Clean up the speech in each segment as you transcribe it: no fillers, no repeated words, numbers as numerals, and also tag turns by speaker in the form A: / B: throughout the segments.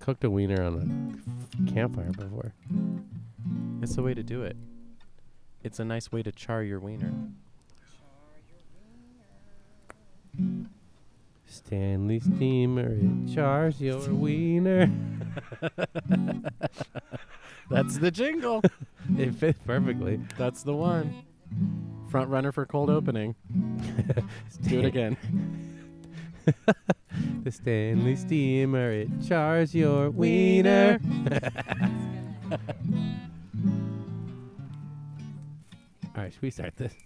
A: cooked a wiener on a campfire before.
B: It's the way to do it. It's a nice way to char your wiener.
A: Stanley Steamer, it chars your wiener.
B: That's the jingle.
A: It fits perfectly.
B: That's the one. Front runner for cold opening. Do it again.
A: The Stanley Steamer, it chars your wiener. All right, should we start this?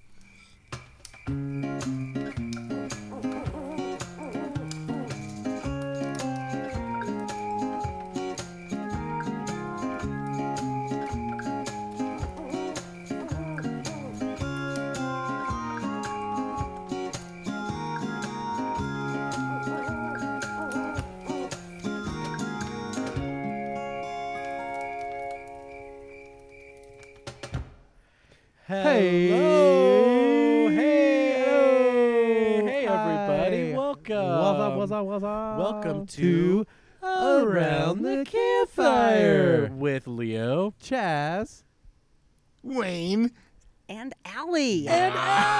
B: Hello. Hey.
A: Hello.
B: Hey, everybody.
A: Hi.
B: Welcome.
A: What's up?
B: Welcome to Around the Campfire with Leo
A: Chaz.
C: Wayne.
D: And Allie.
B: and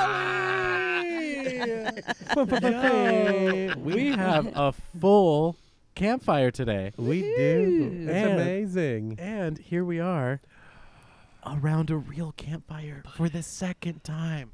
B: Allie. We have a full campfire today.
A: We do. It's
B: And-
A: amazing.
B: And here we are around a real campfire for the second time.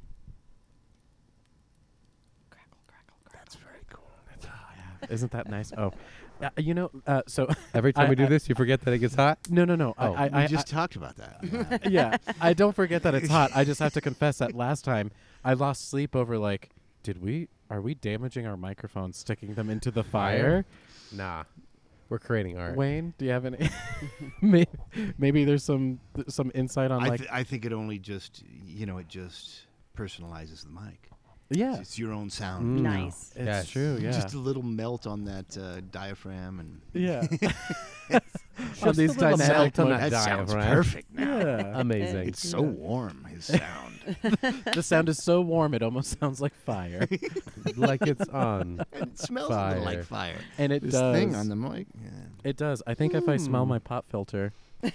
D: Crackle, crackle, crackle.
C: That's very cool.
B: Isn't that nice? Oh, so
A: Every time
B: I-
A: we do
B: I-
A: this, you forget that it gets hot.
B: no.
A: Oh,
C: We just talked about that.
B: Yeah, I don't forget that it's hot. I just have to confess that last time I lost sleep over are we damaging our microphones, sticking them into the fire?
A: Nah. We're creating art.
B: Wayne, do you have any? Maybe there's some insight on
C: I think it only just, it just personalizes the mic.
B: yeah,
C: It's your own sound.
A: Mm.
C: you know.
D: Nice.
B: it's
A: Yes.
B: true. Yeah,
C: Just a little melt on that diaphragm, and
B: yeah.
A: On these
B: Just a little
A: dynamic
B: melt on
C: that
A: that
C: sounds
A: diaphragm.
C: perfect now.
B: Yeah.
A: Amazing.
C: It's so warm, his sound.
B: The sound is so warm it almost sounds like fire,
A: Like it's on.
C: It smells a little like
A: Fire.
C: fire.
B: and it
C: This
B: does.
C: thing on the mic. Yeah.
B: It does. I think if I smell my pop filter,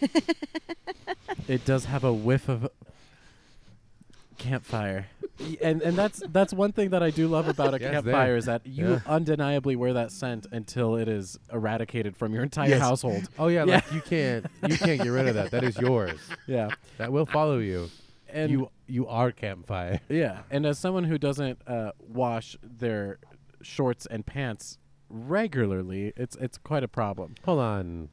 B: it does have a whiff of campfire. And that's one thing that I do love about a
A: Yes,
B: campfire
A: there.
B: is that you
A: Yeah.
B: undeniably wear that scent until it is eradicated from your entire
C: Yes.
B: household.
A: Oh yeah,
B: Yeah.
A: like you can't get rid of that. That is yours.
B: Yeah.
A: That will follow you.
B: And
A: You are campfire.
B: yeah. And as someone who doesn't wash their shorts and pants regularly, it's quite a problem.
A: Hold on.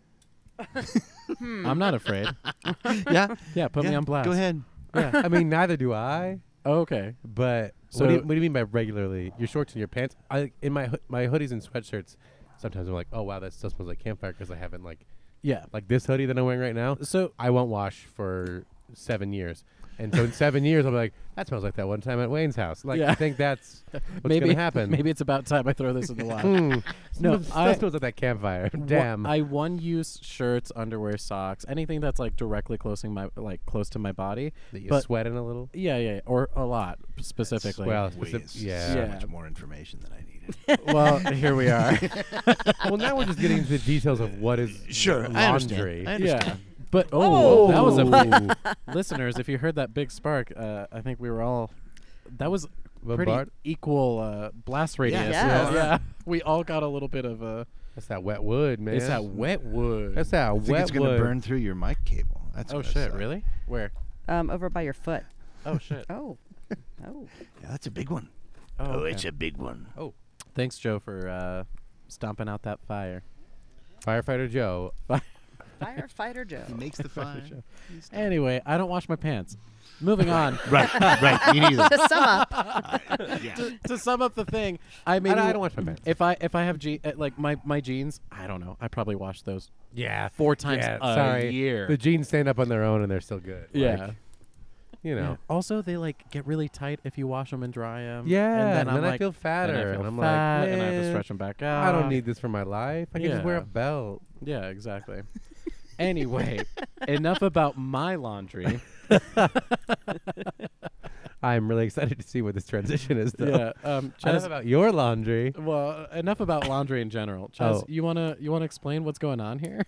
B: I'm not afraid.
C: Yeah.
B: Yeah, put me
C: Yeah,
B: on blast.
C: Go ahead.
B: Yeah.
A: I mean, neither do I.
B: Oh, okay.
A: But
B: So-
A: what do you mean by regularly? Your shorts and your pants? In my hoodies and sweatshirts, sometimes I'm like, oh wow, that still smells like campfire because I haven't like
B: Yeah.
A: this hoodie that I'm wearing right now.
B: So
A: I won't wash for 7 years, and so in 7 years I'll be like, that smells like that one time at Wayne's house. Like
B: Yeah.
A: I think that's what's
B: maybe
A: gonna happen.
B: Maybe it's about time I throw this in the wash.
A: No,
B: No,
A: that smells like that campfire. Damn.
B: I one-use shirts, underwear, socks, anything that's like directly close to my body.
A: that you
B: but-
A: sweating a little.
B: Yeah, or a lot specifically.
A: Well,
C: Way is
A: yeah.
C: so
B: Yeah.
C: much more information than I needed.
B: Well, here we are.
A: Well, now we're just getting into the details of what is
C: Sure, I
A: laundry.
C: understand.
B: Yeah, but
D: Oh.
B: that was a big listeners. If you heard that big spark, I think we were all. That was pretty
A: Bombard?
B: equal blast radius.
D: Yes.
B: Yeah, we all got a little bit of a.
A: That's that wet wood, man.
B: It's that wet wood.
A: That's that
C: I think
A: wet
C: it's going to
A: wood.
C: burn through your mic cable. That's
B: Oh
C: what I
B: shit!
C: saw.
B: Really? Where?
D: Over by your foot.
B: Oh shit!
D: Oh. Oh.
C: Yeah, that's a big one.
B: Oh,
C: it's
B: okay.
C: a big one.
B: Thanks, Joe, for stomping out that fire.
A: Firefighter Joe.
D: Firefighter Joe.
C: He makes the fire.
B: Anyway, I don't wash my pants. Moving on.
C: right. You neither.
D: To sum up,
C: Yeah.
B: To sum up the thing, I
A: I
B: maybe
A: don't wash my pants.
B: if I have like my jeans, I don't know. I probably wash those
A: Yeah.
B: 4 times
A: Yeah,
B: a
A: sorry.
B: year.
A: The jeans stand up on their own and they're still good.
B: yeah.
A: Like, you
B: Yeah.
A: know.
B: Also, they like get really tight if you wash them and dry them.
A: Yeah.
B: and then,
A: And
B: I'm
A: then I
B: like,
A: feel fatter.
B: then I feel
A: and I'm
B: fat,
A: like,
B: and I have to
A: "Man,
B: stretch them back out.
A: I don't need this for my life. I can just wear
B: Yeah.
A: a belt.
B: Yeah, exactly. Anyway, enough about my laundry.
A: I'm really excited to see what this transition is, though.
B: Yeah.
A: Enough
B: Chaz,
A: about your laundry.
B: well, enough about laundry in general. Chaz,
A: Oh.
B: you wanna explain what's going on here?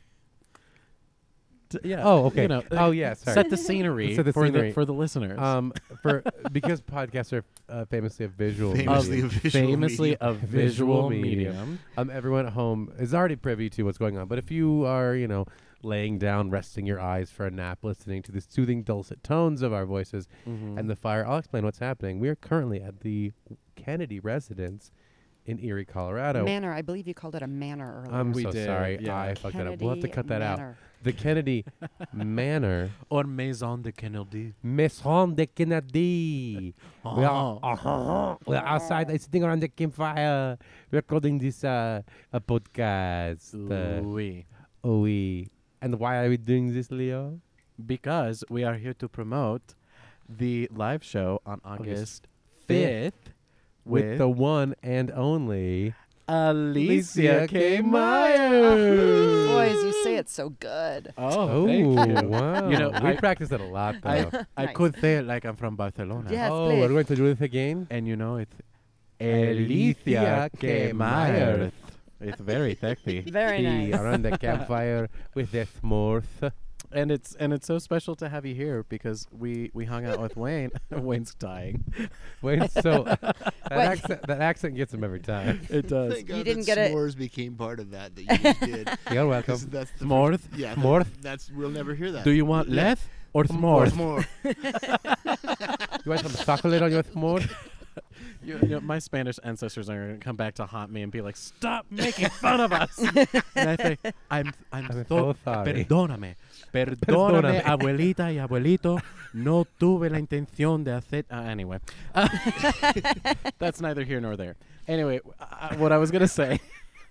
B: Yeah.
A: Oh, okay.
B: You know,
A: Oh, yeah, sorry.
B: Set the scenery,
A: Set the
B: for
A: scenery.
B: the listeners.
A: For because podcasts are famously a visual
C: Famously
A: medium.
C: a visual
B: famously
C: medium.
B: a
A: Visual
B: visual
A: medium.
B: medium.
A: Everyone at home is already privy to what's going on. But if you are, laying down, resting your eyes for a nap, listening to the soothing, dulcet tones of our voices
B: Mhm.
A: and the fire, I'll explain what's happening. We are currently at the Kennedy residence in Erie, Colorado.
D: Manor. I believe you called it a manor earlier.
A: I'm
B: We
A: so
B: did,
A: sorry.
B: yeah.
A: I fucked that up. We'll have to
D: Kennedy
A: cut that out.
D: Manor.
A: The Kennedy Manor.
B: Or Maison de Kennedy.
A: Maison de Kennedy. We are outside, sitting around the campfire, recording this podcast.
B: Oui.
A: Oui. And why are we doing this, Leo?
B: Because we are here to promote the live show on August
A: 5th
B: 5th
A: With the one and only
B: Alicia K.
D: Oh,
B: Myers.
D: boys, you say it so good.
B: Oh, thank you.
A: Wow.
B: You know,
A: we
B: I-
A: practiced it a lot, though.
B: I
D: Nice.
B: could say it like I'm from Barcelona.
D: Yes,
A: oh,
D: please.
A: we're going to do this again?
B: And you know, it's
A: Alicia
B: Alicia
A: K.
B: K.
A: Myers.
B: Myers. It's very sexy.
D: Very
A: Tea
D: nice.
A: around the campfire with the s'mores.
B: And it's so special to have you here because we hung out with Wayne. Wayne's dying.
A: Wait, so
D: Wait.
A: that accent gets him every time.
B: It does.
C: Thank God
D: You didn't
C: that
D: get it-
C: s'mores became part of that you just did.
A: You're
C: 'Cause
A: welcome.
C: that's the
B: S'mores?
C: Yeah,
A: S'mores?
C: that's we'll never hear that.
B: Do you want
C: Yeah.
B: less or
C: Or
B: s'mores?
C: more.
A: You want some chocolate on your s'mores?
B: You know, my Spanish ancestors are going to come back to haunt me and be like, "Stop making fun of us!" And I say, "I'm
A: so sorry.
B: Perdóname,
A: Perdóname.
B: perdóname, abuelita y abuelito. No tuve la intención de hacer." Anyway, that's neither here nor there. Anyway, what I was going to say.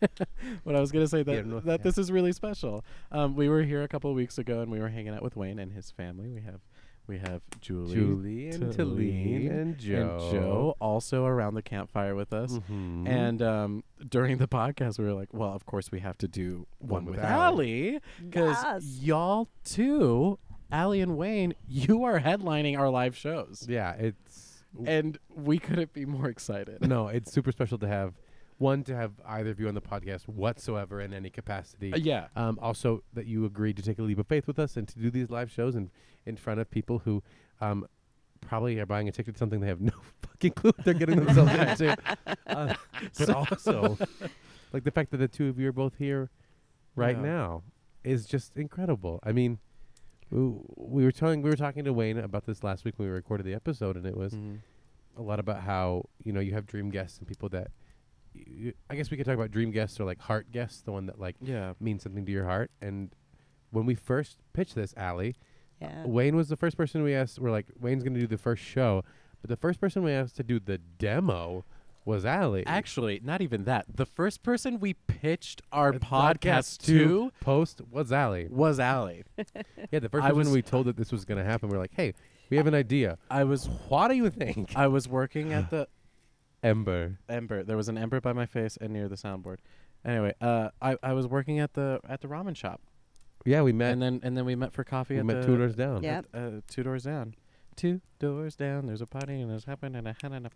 A: Here nor
B: that
A: there.
B: this is really special. We were here a couple of weeks ago and we were hanging out with Wayne and his family. We have
A: Julie and Talene and Joe.
B: also around the campfire with us.
A: Mhm.
B: And during the podcast, we were like, well, of course we have to do one with
A: Allie.
B: Allie. Because
D: Yes.
B: y'all too, Allie and Wayne, you are headlining our live shows.
A: Yeah, it's
B: And we couldn't be more excited.
A: no, it's super special to have either of you on the podcast whatsoever in any capacity.
B: Yeah.
A: Also, that you agreed to take a leap of faith with us and to do these live shows in front of people who probably are buying a ticket to something they have no fucking clue what they're getting themselves into. But also, like the fact that the two of you are both here right
B: Yeah.
A: now is just incredible. I mean, we were talking to Wayne about this last week when we recorded the episode, and it was
B: Mhm.
A: a lot about how you have dream guests and people that I guess we could talk about dream guests or like heart guests, the one that like
B: Yeah.
A: means something to your heart. And when we first pitched this, Allie,
D: Yeah.
A: Wayne was the first person we asked. We're like, Wayne's going to do the first show, but the first person we asked to do the demo was Allie.
B: Actually, not even that. The first person we pitched our
A: The
B: podcast to
A: post was Allie.
B: was Allie.
A: Yeah, the first
B: I
A: person
B: was-
A: we told that this was going to happen, we're like, hey, we have an idea.
B: I was
A: What do you think?
B: I was working at the
A: Ember.
B: Ember. There was an ember by my face and near the soundboard. Anyway, I was working at the ramen shop,
A: Yeah, we met.
B: and then we met for coffee.
A: We
B: at
A: met
B: the,
A: 2 doors down.
D: Yeah.
B: 2 doors down. 2 doors down. There's a party and there's happening and a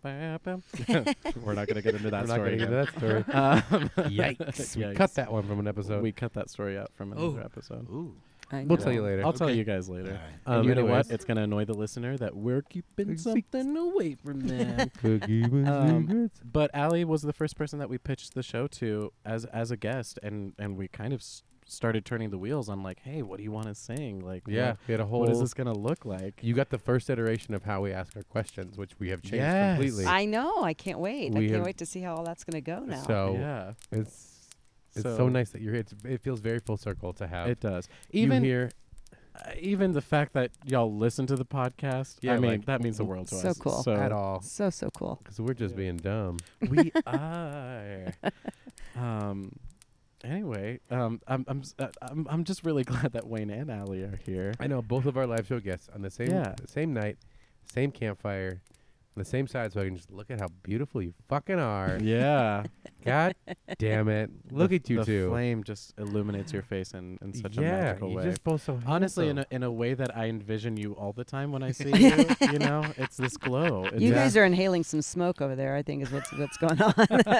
B: We're not gonna get into that
A: We're not
B: story.
A: going to get into that story. Yikes. We
B: Yikes.
A: cut that one from an episode.
B: We cut that story out from another
C: Oh.
B: episode.
C: Ooh.
D: I
A: We'll
D: know.
A: tell you later.
B: I'll tell
C: Okay.
B: you guys later.
C: All right.
B: And you know what?
A: anyways.
B: It's gonna annoy the listener that we're keeping
A: Ex-
B: something away from them.
A: Cookie
B: But Allie was the first person that we pitched the show to as a guest, and we kind of started turning the wheels on like, hey, what do you want to sing? Like,
A: Yeah, we had a whole.
B: what is this gonna look like?
A: You got the first iteration of how we ask our questions, which we have changed
B: Yes.
A: completely.
D: I know. I can't wait.
A: We
D: I can't
A: have-
D: wait to see how all that's going to go now.
A: So
B: yeah,
A: it's so nice that you're here. It feels very full circle to have
B: it does.
A: you
B: Even
A: here.
B: even the fact that y'all listen to the podcast,
A: Yeah,
B: I mean,
A: like,
B: that means the world to
D: so
B: us.
D: cool.
B: So
A: At all,
D: So cool.
A: because we're just
B: Yeah.
A: being dumb.
B: we are. Anyway, I'm just really glad that Wayne and Allie are here.
A: I know both of our live show guests on the same
B: Yeah.
A: same night, same campfire. the same side so I can just look at how beautiful you fucking are.
B: Yeah.
A: God damn it. Look
B: The-
A: at you
B: the
A: two.
B: flame just illuminates your face in such a
A: yeah,
B: magical
A: you're
B: way.
A: just both so
B: Honestly,
A: handsome.
B: in a way that I envision you all the time when I see you. You know, it's this glow. It's
D: You
A: Yeah.
D: guys are inhaling some smoke over there. I think is what's going on.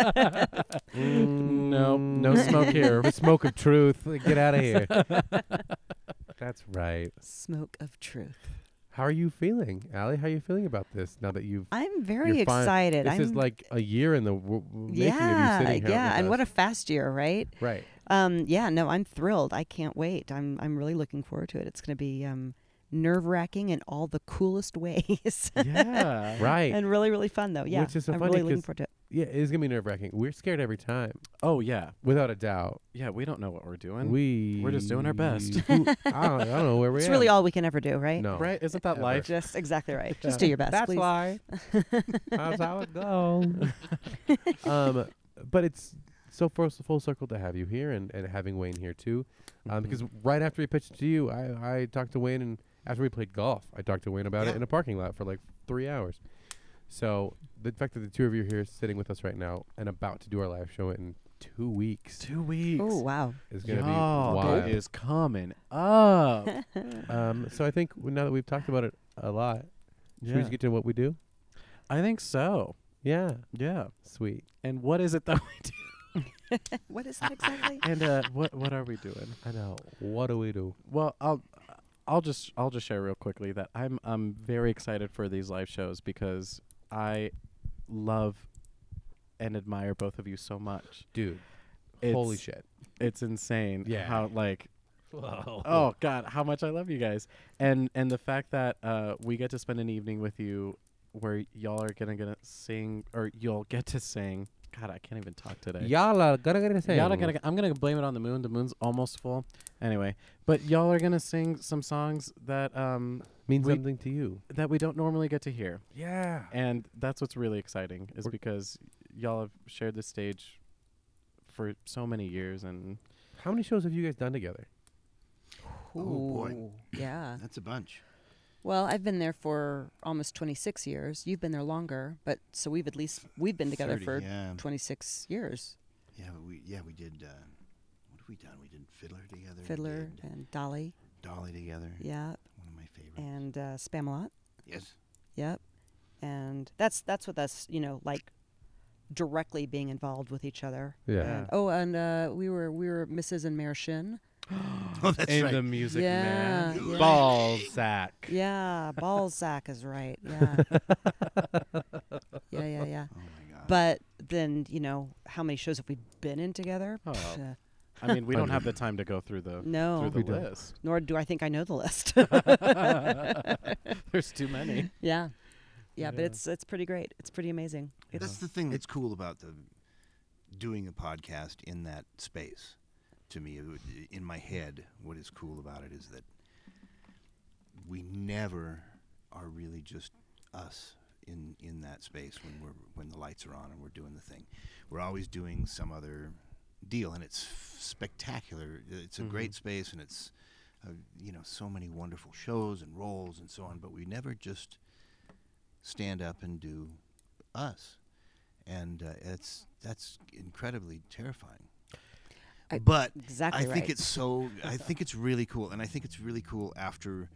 B: Nope, no smoke here.
A: The smoke of truth. Get out of here. That's right.
D: Smoke of truth.
A: How are you feeling, Allie? How are you feeling about this now that you've...
D: I'm very
A: You're fine.
D: excited.
A: This
D: I'm
A: is like a year in the making of you
D: yeah,
A: sitting here
D: yeah,
A: with
D: and
A: us.
D: what a fast year, right?
A: Right.
D: Yeah, no, I'm thrilled. I can't wait. I'm really looking forward to it. It's going to be nerve-wracking in all the coolest ways.
B: Yeah.
A: Right.
D: And really, really fun, though. Yeah,
A: Which is so
D: I'm
A: funny
D: really looking
A: 'cause-
D: forward to it.
A: Yeah, it is going to be nerve-wracking. We're scared every time,
B: Oh yeah.
A: without a doubt.
B: Yeah. We don't know what we're doing.
A: We're
B: just doing our best.
A: I don't know where we're
D: It's
A: at.
D: really all we can ever do, right?
A: No.
B: Right? Isn't that
A: Ever.
B: life?
D: Just exactly right. Just do your best,
A: That's
D: please.
A: why. That's how it goes. But it's so full circle to have you here and having Wayne here too. Because right after he pitched it to you, I talked to Wayne, and after we played golf, I talked to Wayne about it
C: Yeah.
A: in a parking lot for like 3 hours. So the fact that the two of you are here sitting with us right now and about to do our live show in 2 weeks
B: 2 weeks.
D: Oh, wow.
A: is going to be
B: Y'all,
A: wild.
B: it is coming up.
A: So I think now that we've talked about it a lot, should we just get to what we do?
B: I think so.
A: Yeah.
B: Yeah.
A: Sweet.
B: And what is it that we do?
D: What is that exactly?
B: And what are we doing?
A: I know. What do we do?
B: Well, I'll just share real quickly that I'm very excited for these live shows because I love and admire both of you so much.
A: Dude.
B: It's-
A: Holy shit.
B: It's insane
A: Yeah.
B: how like
A: Whoa.
B: oh god, how much I love you guys. And the fact that we get to spend an evening with you where y'all are gonna sing, or you'll get to sing. God, I can't even talk today.
A: Y'all are gonna say.
B: I'm gonna blame it on the moon. The moon's almost full. Anyway, but y'all are gonna sing some songs that
A: means
B: we-
A: something to you.
B: that we don't normally get to hear,
A: Yeah.
B: and that's what's really exciting. Is
A: We're-
B: because y'all have shared the stage for so many years, and
A: How many shows have you guys done together?
C: Oh, boy.
D: Ooh, yeah.
C: That's a bunch.
D: Well, I've been there for almost 26 years. You've been there longer, but so we've been together
C: 30,
D: for
C: yeah.
D: 26 years.
C: Yeah, we did. What have we done? We did Fiddler together. we
D: Fiddler
C: did
D: and Dolly,
C: Dolly together.
D: yeah,
C: One of my favorites.
D: and Spamalot,
C: Yes.
D: yep. And that's what that's like directly being involved with each other.
A: Yeah.
D: And we were Mrs. and Mayor Shin.
C: Oh, that's
B: and
C: right.
B: the Music
D: Yeah,
B: Man,
D: yeah.
B: Balzac.
D: Yeah, Balzac is right. Yeah. Yeah.
C: Oh my God.
D: But then, how many shows have we been in together?
B: Oh.
D: Pfft,
B: I mean, we don't have the time to go through the
D: no,
B: through
A: We
B: the
A: don't.
B: list.
D: nor do I think I know the list.
B: There's too many.
D: Yeah. Yeah, but
B: Yeah.
D: it's pretty great. It's pretty amazing.
C: That's the thing that's cool about doing a podcast in that space. To me, in my head, what is cool about it is that we never are really just us in that space when the lights are on and we're doing the thing. We're always doing some other deal, and it's spectacular. It's a great space, and it's so many wonderful shows and roles and so on. But we never just stand up and do us, and that's incredibly terrifying. But
D: Exactly
C: I think
D: right.
C: I think it's really cool, and I think it's really cool after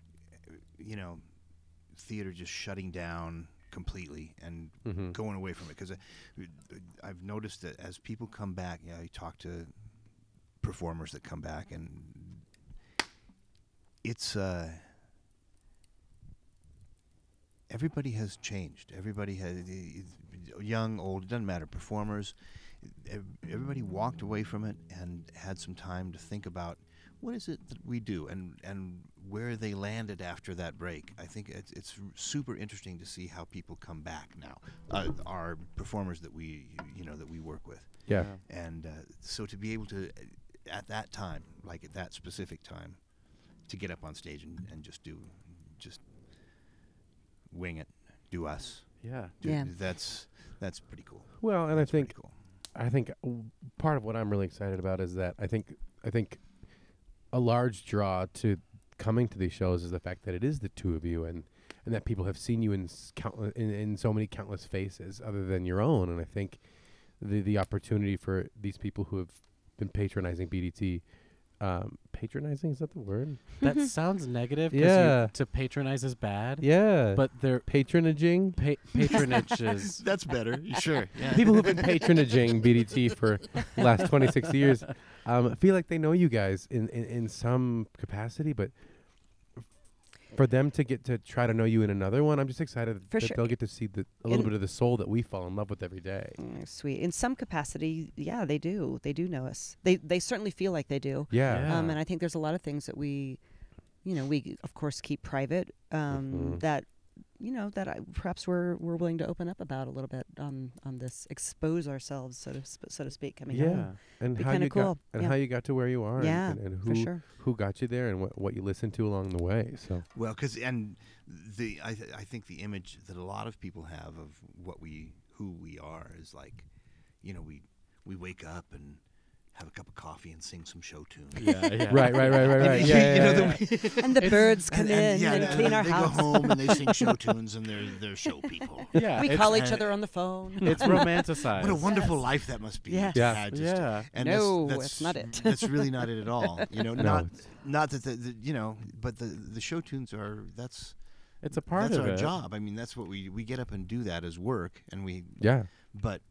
C: theater just shutting down completely and
A: Mhm.
C: going away from it, because I've noticed that as people come back, I talk to performers that come back, and it's everybody has changed. Everybody has, young, old, it doesn't matter, performers. Everybody walked away from it and had some time to think about what is it that we do and where they landed after that break. I think it's super interesting to see how people come back now. Our performers that we work with,
A: Yeah.
C: and so to be able to at that time, like at that specific time, to get up on stage and just wing it, do us.
B: Yeah.
D: Yeah.
C: That's pretty cool.
A: Well, and
C: That's
A: I think
C: pretty cool.
A: part of what I'm really excited about is that I think a large draw to coming to these shows is the fact that it is the two of you, and and that people have seen you in countless in so many countless faces other than your own. And I think the opportunity for these people who have been patronizing BDT. Patronizing, is that the word?
B: That sounds negative. 'Cause
A: Yeah.
B: to patronize is bad.
A: Yeah.
B: But they're
A: patronaging.
B: Patronage is.
C: That's better. Sure. Yeah.
A: People who've been patronaging BDT for the last 26 years feel like they know you guys in some capacity, but for them to get to try to know you in another one, I'm just excited
D: For
A: that
D: sure.
A: they'll get to see a little bit of the soul that we fall in love with every day.
D: Sweet. In some capacity, yeah, they do. They do know us. They certainly feel like they do.
A: Yeah.
B: Yeah.
D: And I think there's a lot of things that we of course keep private.
A: Mhm.
D: That perhaps we're willing to open up about a little bit on this, expose ourselves, so to speak. Coming
A: Yeah.
D: out.
A: And
D: Be
A: how
D: kinda
A: you
D: cool.
A: got and
D: Yeah.
A: how you got to where you are,
D: Yeah,
A: and
D: for sure.
A: who got you there, and what you listened to along the way. So
C: Well, I think the image that a lot of people have of who we are is like, we wake up and have a cup of coffee and sing some show tunes.
B: Yeah.
A: right.
C: You
A: Yeah.
C: know,
D: And the birds come in and
C: and
D: clean our
C: they
D: house.
C: go home and they sing show tunes and they're show people.
B: Yeah.
D: We
B: it's-
D: call each
C: uh,
D: other on the phone.
B: It's romanticized.
C: What a wonderful
D: Yes.
C: life that must be.
D: Yes.
C: to
A: Yeah.
C: have just-
B: Yeah.
C: And
D: No,
C: that's
D: that's not it.
C: That's really not it at all.
A: No,
C: Not that but the show tunes are
B: It's a part
C: that's
B: of
C: our
B: it.
C: job. I mean, that's what we get up and do that as work, and
A: Yeah.
C: But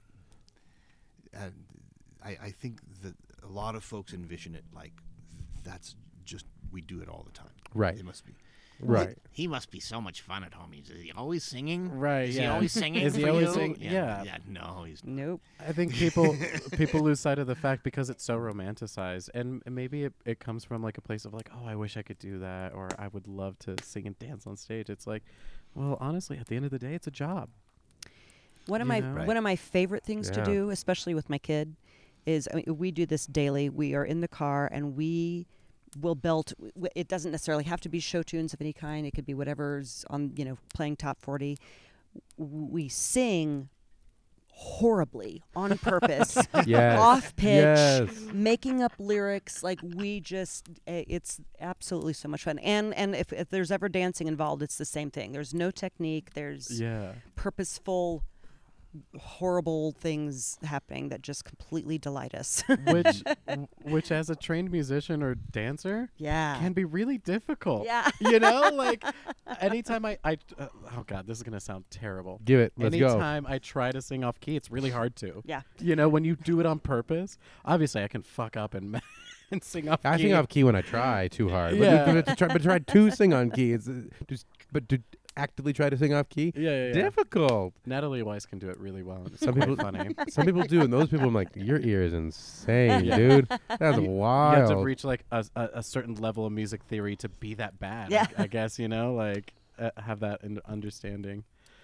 C: I think that a lot of folks envision it like that's just we do it all the time.
A: Right.
C: It must be.
A: Right.
C: He must be so much fun at home. Is he always singing?
B: Right.
C: Is
B: yeah.
C: he always singing?
B: Is he
C: for
B: always
C: you?
B: singing? Yeah.
C: No, he's
D: Nope.
B: I think people lose sight of the fact because it's so romanticized, and maybe it comes from like a place of like, oh, I wish I could do that, or I would love to sing and dance on stage. It's like, well, honestly, at the end of the day, it's a job.
D: One of
B: You
D: my
B: know?
D: one of my favorite things to
A: Yeah.
D: do, especially with my kid, is we do this daily. We are in the car and we will belt. It doesn't necessarily have to be show tunes of any kind. It could be whatever's on, playing top 40. We sing horribly on purpose,
A: Yes.
D: off pitch,
A: Yes.
D: making up lyrics. Like it's absolutely so much fun. And if there's ever dancing involved, it's the same thing. There's no technique. There's
B: Yeah.
D: purposeful, horrible things happening that just completely delight us.
B: which as a trained musician or dancer
D: Yeah.
B: can be really difficult.
D: Yeah.
B: Like anytime I oh god, this is gonna sound terrible.
A: Give it. Let's go.
B: Anytime I try to sing off key, it's really hard to.
D: Yeah.
B: When you do it on purpose, obviously I can fuck up and and sing off
A: I
B: key.
A: sing off key when I try too hard.
B: Yeah.
A: But to try to sing on key, but to actively try to sing off key,
B: Yeah.
A: difficult.
B: Natalie Weiss can do it really well. And it's
A: Some
B: quite
A: people-
B: funny.
A: Some people do, and those people, I'm like, your ear is insane,
B: Yeah.
A: dude. That's
B: You have to
A: wild.
B: reach like a certain level of music theory to be that bad.
D: Yeah.
B: I guess like have that understanding.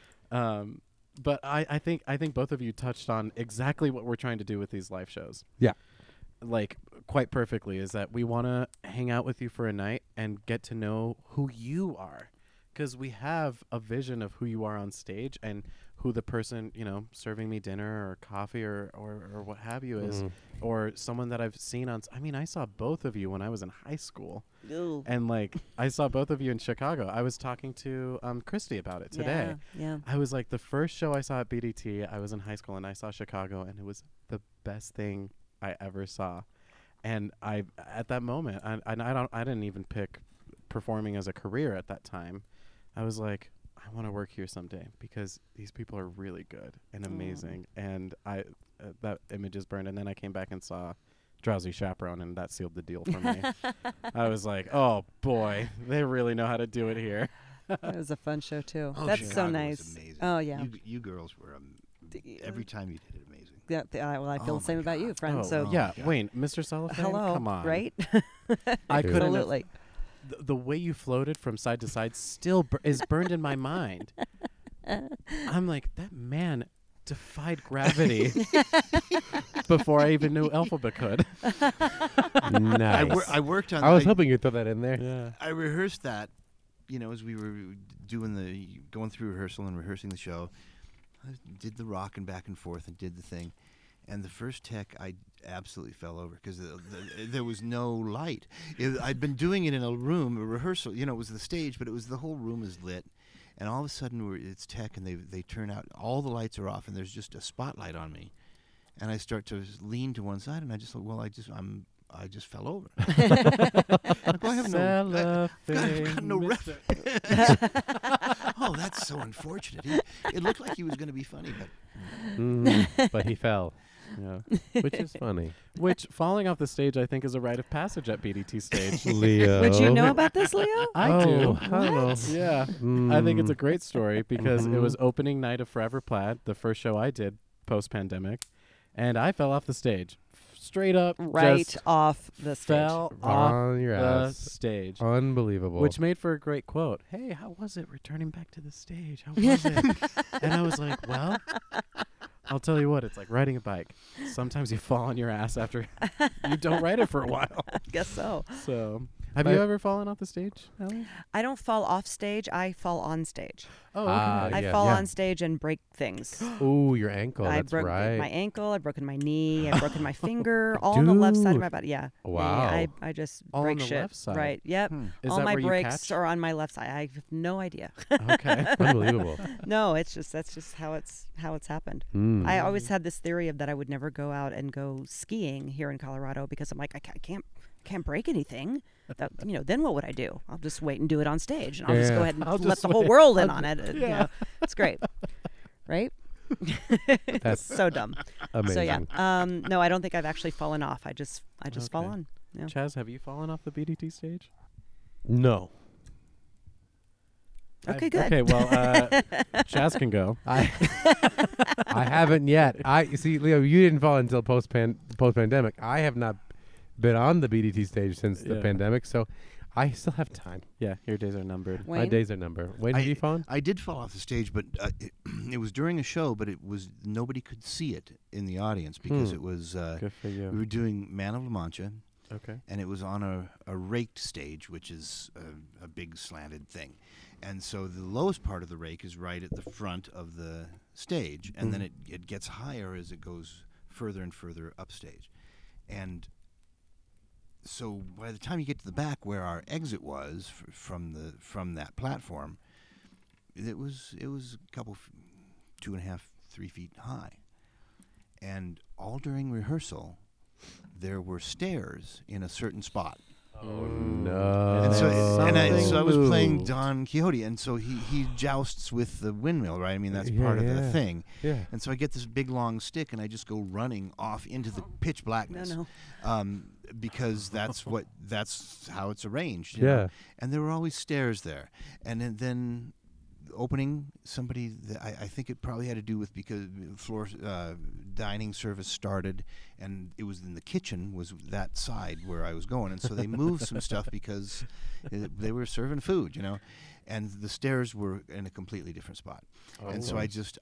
B: But I think both of you touched on exactly what we're trying to do with these live shows.
A: Yeah.
B: Like quite perfectly is that we want to hang out with you for a night and get to know who you are, because we have a vision of who you are on stage and who the person serving me dinner or coffee or what have you is,
A: Mhm.
B: or someone that I've seen on. I mean, I saw both of you when I was in high school,
D: Ew.
B: and like I saw both of you in Chicago. I was talking to Christy about it today.
D: Yeah.
B: I was like, the first show I saw at BDT, I was in high school and I saw Chicago, and it was the best thing I ever saw. And at that moment, I didn't even pick performing as a career at that time. I was like, I want to work here someday because these people are really good and amazing. And that image is burned. And then I came back and saw Drowsy Chaperone, and that sealed the deal for me. I was like, oh boy, they really know how to do it here.
D: That was a fun show too.
C: Oh,
D: That's so
C: Chicago was
D: nice.
C: amazing.
D: Oh yeah.
C: You girls were every time you did it amazing.
D: Yeah, well, I feel
C: Oh
D: the same
C: my
D: about you,
C: God.
D: friend.
B: Oh,
D: So
B: yeah,
C: God.
B: Wayne, Mr. Cellophane,
D: hello,
B: come on.
D: right?
B: I couldn't have-
D: Absolutely.
B: the way you floated from side to side still is burned in my mind. I'm like, that man defied gravity before I even knew Elphaba could.
A: Nice.
C: I worked on.
A: I was hoping you'd throw that in there.
B: Yeah.
C: I rehearsed that, as we were going through rehearsal and rehearsing the show. I did the rock and back and forth and did the thing, and the first tech I absolutely fell over because there was no light. I'd been doing it in a room, a rehearsal. It was the stage, but it was the whole room is lit, And all of a sudden, it's tech, and they turn out, all the lights are off, and there's just a spotlight on me. And I start to lean to one side, and I just thought, well, I just fell over. Like, well, I've got no reference. Oh, that's so unfortunate. It looked like he was going to be funny, but
A: But he fell,
B: Yeah.
A: which is funny.
B: Which, falling off the stage, I think, is a rite of passage at BDT stage.
A: Leo.
D: Would you know about this, Leo?
B: I do.
A: I don't know.
B: Yeah. I think it's a great story because it was opening night of Forever Plaid, the first show I did post-pandemic, and I fell off the stage. Straight up,
D: Right
B: just
D: off the stage.
B: fell off
A: on your
B: the
A: ass.
B: stage.
A: Unbelievable.
B: Which made for a great quote. Hey, how was it returning back to the stage? How was it? And I was like, well, I'll tell you what, it's like riding a bike. Sometimes you fall on your ass after you don't ride it for a while.
D: I guess so.
B: So, have
A: But-
B: you ever fallen off the stage, Ellie?
D: I don't fall off stage. I fall on stage.
B: Oh, okay.
A: Ah,
D: I
A: yeah.
D: fall
A: Yeah.
D: on stage and break things.
A: Ooh, your ankle.
D: I
A: That's
D: broke
A: right.
D: my ankle. I've broken my knee. I've broken my finger. All on the left side of my
A: Dude.
D: body. Yeah.
A: Wow.
D: I just
B: All on
D: break
B: the
D: shit.
B: left side?
D: Right. Yep.
B: Is
D: All
B: that
D: my
B: where you
D: breaks
B: catch?
D: are on my left side. I have no idea.
B: Okay.
A: Unbelievable.
D: No, that's just how it's happened.
A: Mm.
D: I always had this theory of that I would never go out and go skiing here in Colorado because I'm like I can't break anything. That, then what would I do? I'll just wait and do it on stage, and I'll just go
A: Yeah.
D: ahead and
B: I'll
D: let
B: just
D: the whole
B: wait.
D: world in on it. It's great, right?
A: That's
D: So dumb.
A: amazing.
D: So yeah, no, I don't think I've actually fallen off. I just fall
B: Okay.
D: on. Yeah.
B: Chaz, have you fallen off the BDT stage?
A: No.
D: Okay, good.
B: Okay, well, Chaz can go.
A: I haven't yet. You see, Leo, you didn't fall until post pandemic. I have not been on the BDT stage since the
B: Yeah.
A: pandemic, so I still have time.
B: Yeah, your days are numbered.
A: My
D: Wayne?
A: days are numbered. Wayne, have you fallen?
C: I did fall off the stage, but it was during a show, but it was nobody could see it in the audience because it was
B: Good for
C: we
B: you.
C: were doing Man of La Mancha,
B: Okay.
C: and it was on a raked stage, which is a big slanted thing. And so the lowest part of the rake is right at the front of the stage, and then it gets higher as it goes further and further upstage. And so by the time you get to the back where our exit was from that platform, it was a couple 2.5, 3 feet high. And all during rehearsal, there were stairs in a certain spot.
A: Oh no!
C: And so I was playing
A: moved.
C: Don Quixote, and so he jousts with the windmill, right? I mean, that's
A: Yeah,
C: part of the
A: yeah.
C: thing.
A: Yeah.
C: And so I get this big long stick, and I just go running off into the pitch blackness.
D: No.
C: Because that's how it's arranged.
A: Yeah.
C: Know? And there were always stairs there, and then opening somebody. I think it probably had to do with because dining service started, and it was in the kitchen was that side where I was going, and so they moved some stuff because they were serving food, and the stairs were in a completely different spot, and so I took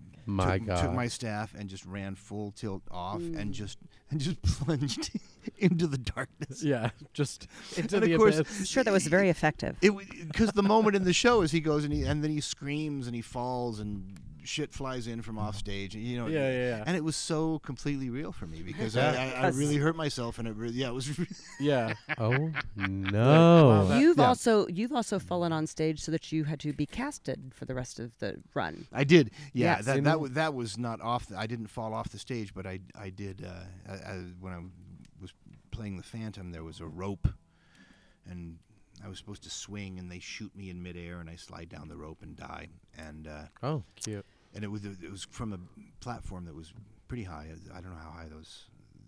C: my staff and just ran full tilt off and just plunged into the darkness.
B: Yeah, just into
C: And
B: the
C: of course,
B: abyss.
D: I'm sure that was very effective.
C: Because the moment in the show is he goes and then he screams and he falls and shit flies in from off stage, and
B: Yeah.
C: and it was so completely real for me because
A: Yeah.
C: I really hurt myself, and it was
B: Yeah.
A: Oh no!
B: Wow,
D: You've
B: yeah.
D: also fallen on stage so that you had to be casted for the rest of the run.
C: I did, yeah.
D: Yes.
C: That was not off. I didn't fall off the stage, but I did. When I was playing the Phantom, there was a rope, and I was supposed to swing, and they shoot me in midair, and I slide down the rope and die. And
A: Oh, cute.
C: and it was from a platform that was pretty high. I don't know how high those.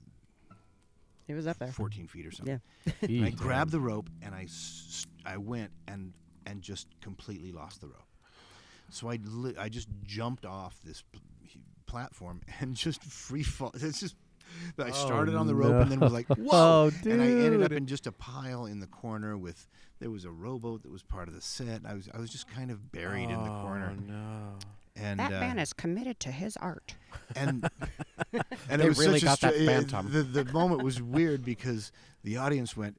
D: It was up there.
C: 14 feet or something.
D: Yeah.
C: And I grabbed the rope, and I went and just completely lost the rope. So I just jumped off this platform and just free fall. It's just I started on the rope and then was like, whoa!
A: Oh,
C: And I ended up
A: dude.
C: in just a pile in the corner with. There was a rowboat that was part of the set. I was just kind of buried in the corner.
B: Oh no.
C: And
D: That man is committed to his art.
C: and and
B: They
C: it was
B: really
C: such
B: got that
C: a
B: phantom.
C: the moment was weird because the audience went,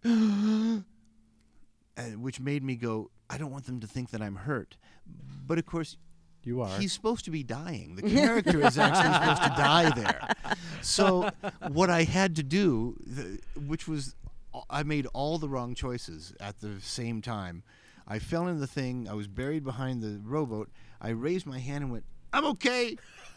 C: which made me go, I don't want them to think that I'm hurt, but of course.
B: You are.
C: He's supposed to be dying. The character is actually supposed to die there. So what I had to do, which was, I made all the wrong choices at the same time. I fell into the thing. I was buried behind the rowboat. I raised my hand and went, "I'm okay."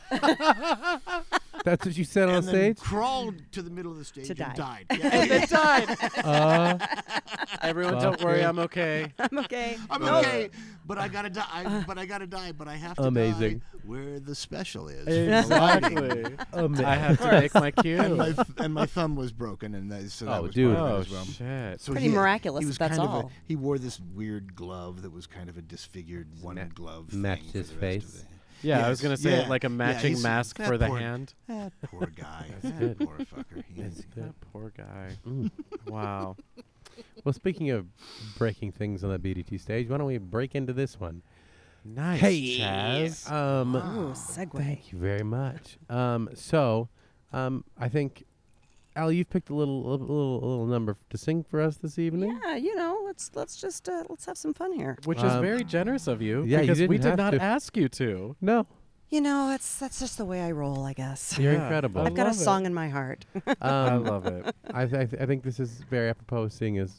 A: That's what you said on
C: and then
A: stage?
C: crawled to the middle of the stage
D: To die.
C: and died.
B: And then died. Everyone, don't worry,
A: fucker.
B: I'm okay.
D: I'm okay.
C: I'm
D: Nope.
C: okay, but I gotta die. But I gotta die. But I have to
A: Amazing.
C: die where the special is.
B: Exactly. I have to make my cue.
C: And my thumb was broken, and so that
A: Oh,
C: was
A: dude.
C: part of
B: Oh,
C: it as well.
B: shit.
C: So
D: Pretty
C: he-
D: miraculous
C: He
D: if
C: was
D: that's
C: kind of
D: all.
C: he wore this weird glove that was kind of a disfigured one glove.
A: matched
C: thing for
A: his
C: the rest of
A: face.
C: the-
B: Yeah, I was
C: Yes,
B: going to say
C: yeah,
B: like a
C: yeah,
B: matching
C: he's-
B: mask
C: that
B: for the
C: poor-
B: hand.
C: That poor guy.
A: That's
C: That
A: good.
C: poor fucker. He
A: That's
C: is-
A: good.
B: That poor guy.
A: Mm.
B: Wow.
A: Well, speaking of breaking things on the BDT stage, why don't we break into this one?
B: Nice,
A: Hey,
B: Chaz.
D: Ooh, segue.
A: Thank you very much. I think, Al, you've picked a little number to sing for us this evening.
D: Yeah, let's just let's have some fun here.
B: Which is very generous of you.
A: yeah, you
B: because we
A: didn't
B: did
A: have
B: not
A: to.
B: ask you to.
A: No,
D: That's just the way I roll, I guess.
A: you're
B: Yeah,
A: incredible.
B: I
D: I've got a
B: love it.
D: song in my heart.
B: I love it.
A: I think this is very apropos, seeing as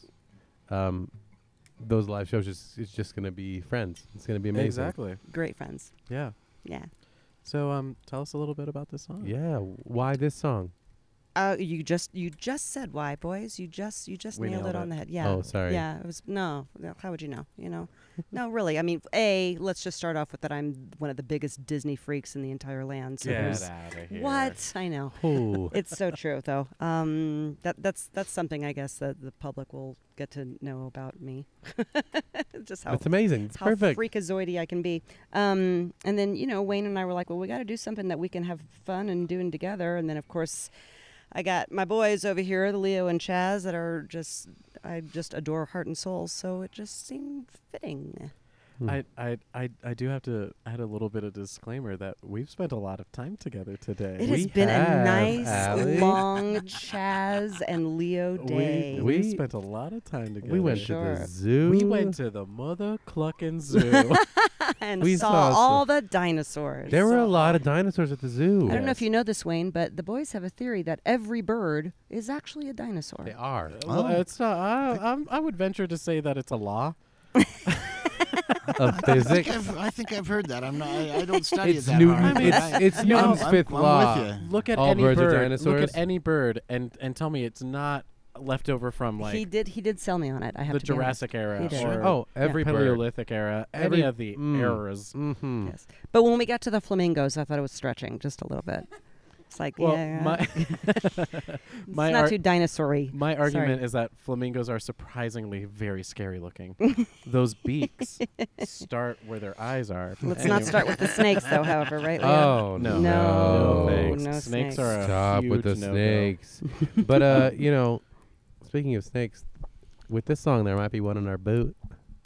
A: those live shows it's just going to be friends. It's going to be amazing.
B: Exactly.
D: Great friends.
B: Yeah.
D: Yeah.
B: So tell us a little bit about this song.
A: Yeah. Why this song?
D: You just said why, boys. You just
B: We
D: nailed it
B: nailed
D: on
B: it.
D: the head. Yeah.
A: Oh, sorry.
D: Yeah. It was no. How would you know? No, really. I mean, let's just start off with that. I'm one of the biggest Disney freaks in the entire land. So
B: Get
D: there's-
B: out of here.
D: What? I know.
A: Oh,
D: It's so true, though. That's something I guess that the public will get to know about me. Just how
A: that's amazing. It's
D: how
A: perfect.
D: freakazoidy I can be. And then, Wayne and I were like, well, we got to do something that we can have fun and doing together. And then, of course, I got my boys over here, the Leo and Chaz, that are I just adore heart and soul. So it just seemed fitting.
B: I do have to add a little bit of disclaimer that we've spent a lot of time together today.
D: It
A: We
D: has been
A: have,
D: a nice,
A: Allie.
D: long Chaz and Leo day.
B: We
A: We-
B: spent a lot of time together.
A: We went
D: Sure.
A: to the zoo.
B: We went to the mother clucking zoo.
D: and
A: We
D: saw
A: saw
D: all the dinosaurs.
A: There were a lot of dinosaurs at the zoo.
D: I don't know
B: Yes.
D: if you know this, Wayne, but the boys have a theory that every bird is actually a dinosaur.
A: They are.
B: Well,
C: Oh.
B: it's not. I would venture to say that it's a law.
A: Of physics.
C: I think I've heard that. I'm not. I don't study
A: It's
C: it that
A: Newton.
C: hard.
A: It's
B: No,
A: Newton's
C: I'm-
A: fifth
C: I'm
A: law.
C: with you.
B: Look at
A: All
B: any
A: birds are
B: bird. Look
A: dinosaurs?
B: at any bird and tell me it's not left over from like
D: he did sell me on it. I have
B: the
D: to be honest.
B: Jurassic era
D: He did.
B: or
A: Oh, every bird.
B: Paleolithic era,
A: Every-
B: any of the eras.
A: Mm-hmm.
D: Yes, but when we got to the flamingos, I thought it was stretching just a little bit. It's like,
B: Well,
D: yeah,
B: my
D: it's
B: my
D: not
B: ar-
D: too dinosaur-y.
B: my
D: Sorry.
B: argument is that flamingos are surprisingly very scary looking. Those beaks start where their eyes are.
D: Let's
B: Anyway.
D: not start with the snakes, though. However, right? Leo?
A: Oh
B: No.
D: No,
B: thanks.
D: no
B: snakes
D: snakes.
B: are a
A: Stop with the
B: huge no-go.
A: snakes. But speaking of snakes, with this song there might be one in our boot.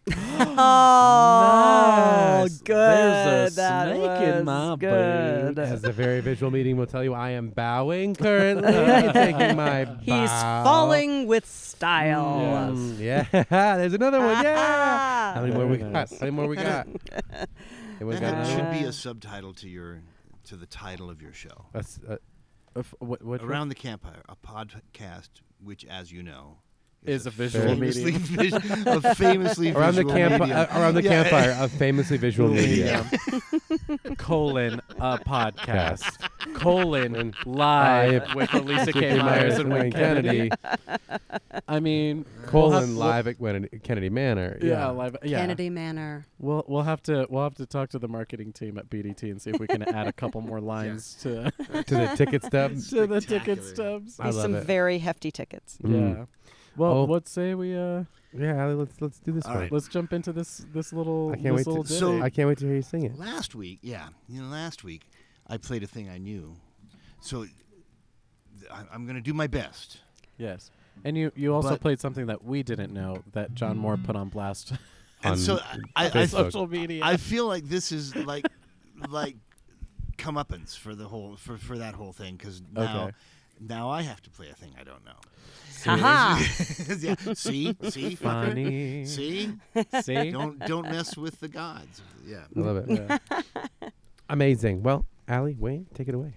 D: Oh,
B: Nice.
D: good.
B: There's a
D: That
B: snake in
D: was
B: my
D: good.
B: boot.
A: As a very visual medium will tell you, I am bowing currently, taking my bow.
D: He's falling with style.
A: Yeah, there's another one. Yeah. How many more we
B: Very
A: got?
B: nice.
A: How many more we got? Anyone got
C: That
A: another
C: should
A: one?
C: be a subtitle to the title of your show.
B: What
C: Around the Campfire, a podcast which, as you know,
B: Is a visual
C: famously
B: medium.
C: a famously
A: around the
C: visual medium.
A: around the
C: Yeah.
A: campfire of famously visual media.
B: colon a podcast colon live with Elisa K. Myers and Wayne Kennedy. I mean,
A: Colon live at Kennedy Manor.
B: Yeah, live. Yeah,
D: Kennedy Manor.
B: We'll have to talk to the marketing team at BDT and see if we can add a couple more lines to
A: To the ticket stub.
B: to the ticket
C: Spectacular.
B: stubs.
A: I
D: Be
A: love
D: some
A: it.
D: very hefty tickets.
A: Mm.
B: Yeah. Well,
A: Oh.
B: let's say we
A: Yeah, Ali, let's do this
C: All
A: one.
C: right.
B: let's jump into this little
A: I can't wait
B: little
A: to.
B: ditty.
C: So-
A: I can't wait to hear you sing it.
C: Last week, last week I played a thing I knew. So I'm going to do my best.
B: Yes. And you also
C: But-
B: played something that we didn't know that John Moore put on blast
C: And
A: On
C: so I
A: Facebook.
B: social media.
C: I feel like this is like comeuppance for the whole for that whole thing because
B: Okay.
C: now I have to play a thing I don't know.
D: Haha.
C: Yeah, see, fucker?
B: Funny.
C: See,
B: See?
C: don't mess with the gods. Yeah.
A: I love it.
B: Yeah.
A: Amazing. Well, Ali, Wayne, take it away.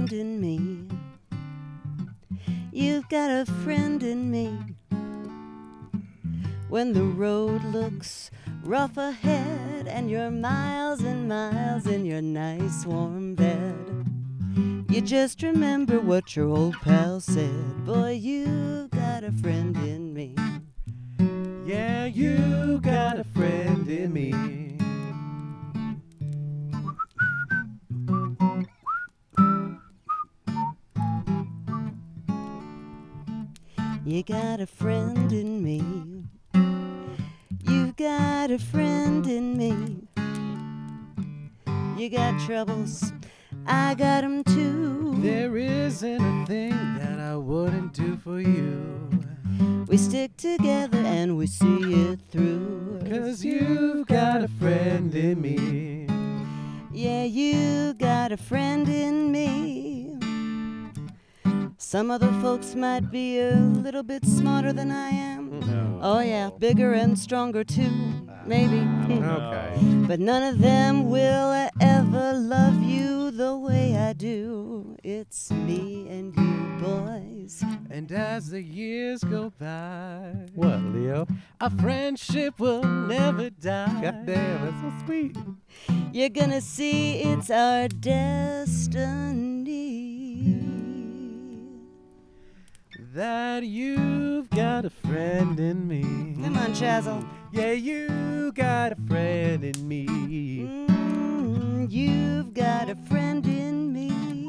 D: friend in me. You've got a friend in me. When the road looks rough ahead and you're miles and miles in your nice warm bed, you just remember what your old pal said. Boy, you've got a friend in me.
A: Yeah, you got a friend in me.
D: You got a friend in me. You've got a friend in me. You got troubles, I got 'em too.
A: There isn't a thing that I wouldn't do for you.
D: We stick together and we see it through.
A: 'Cause you've got a friend in me.
D: Yeah, you got a friend in me. Some other folks might be a little bit smarter than I am.
B: No.
D: Oh yeah, bigger and stronger too, maybe.
A: Okay.
D: But none of them will ever love you the way I do. It's me and you, boys.
A: And as the years go by, what, Leo? Our friendship will never die. God damn, that's so sweet.
D: You're gonna see it's our destiny.
A: That you've got a friend in me.
D: Come on, Chazzle.
A: Yeah, you got a friend in me.
D: You've got a friend in me.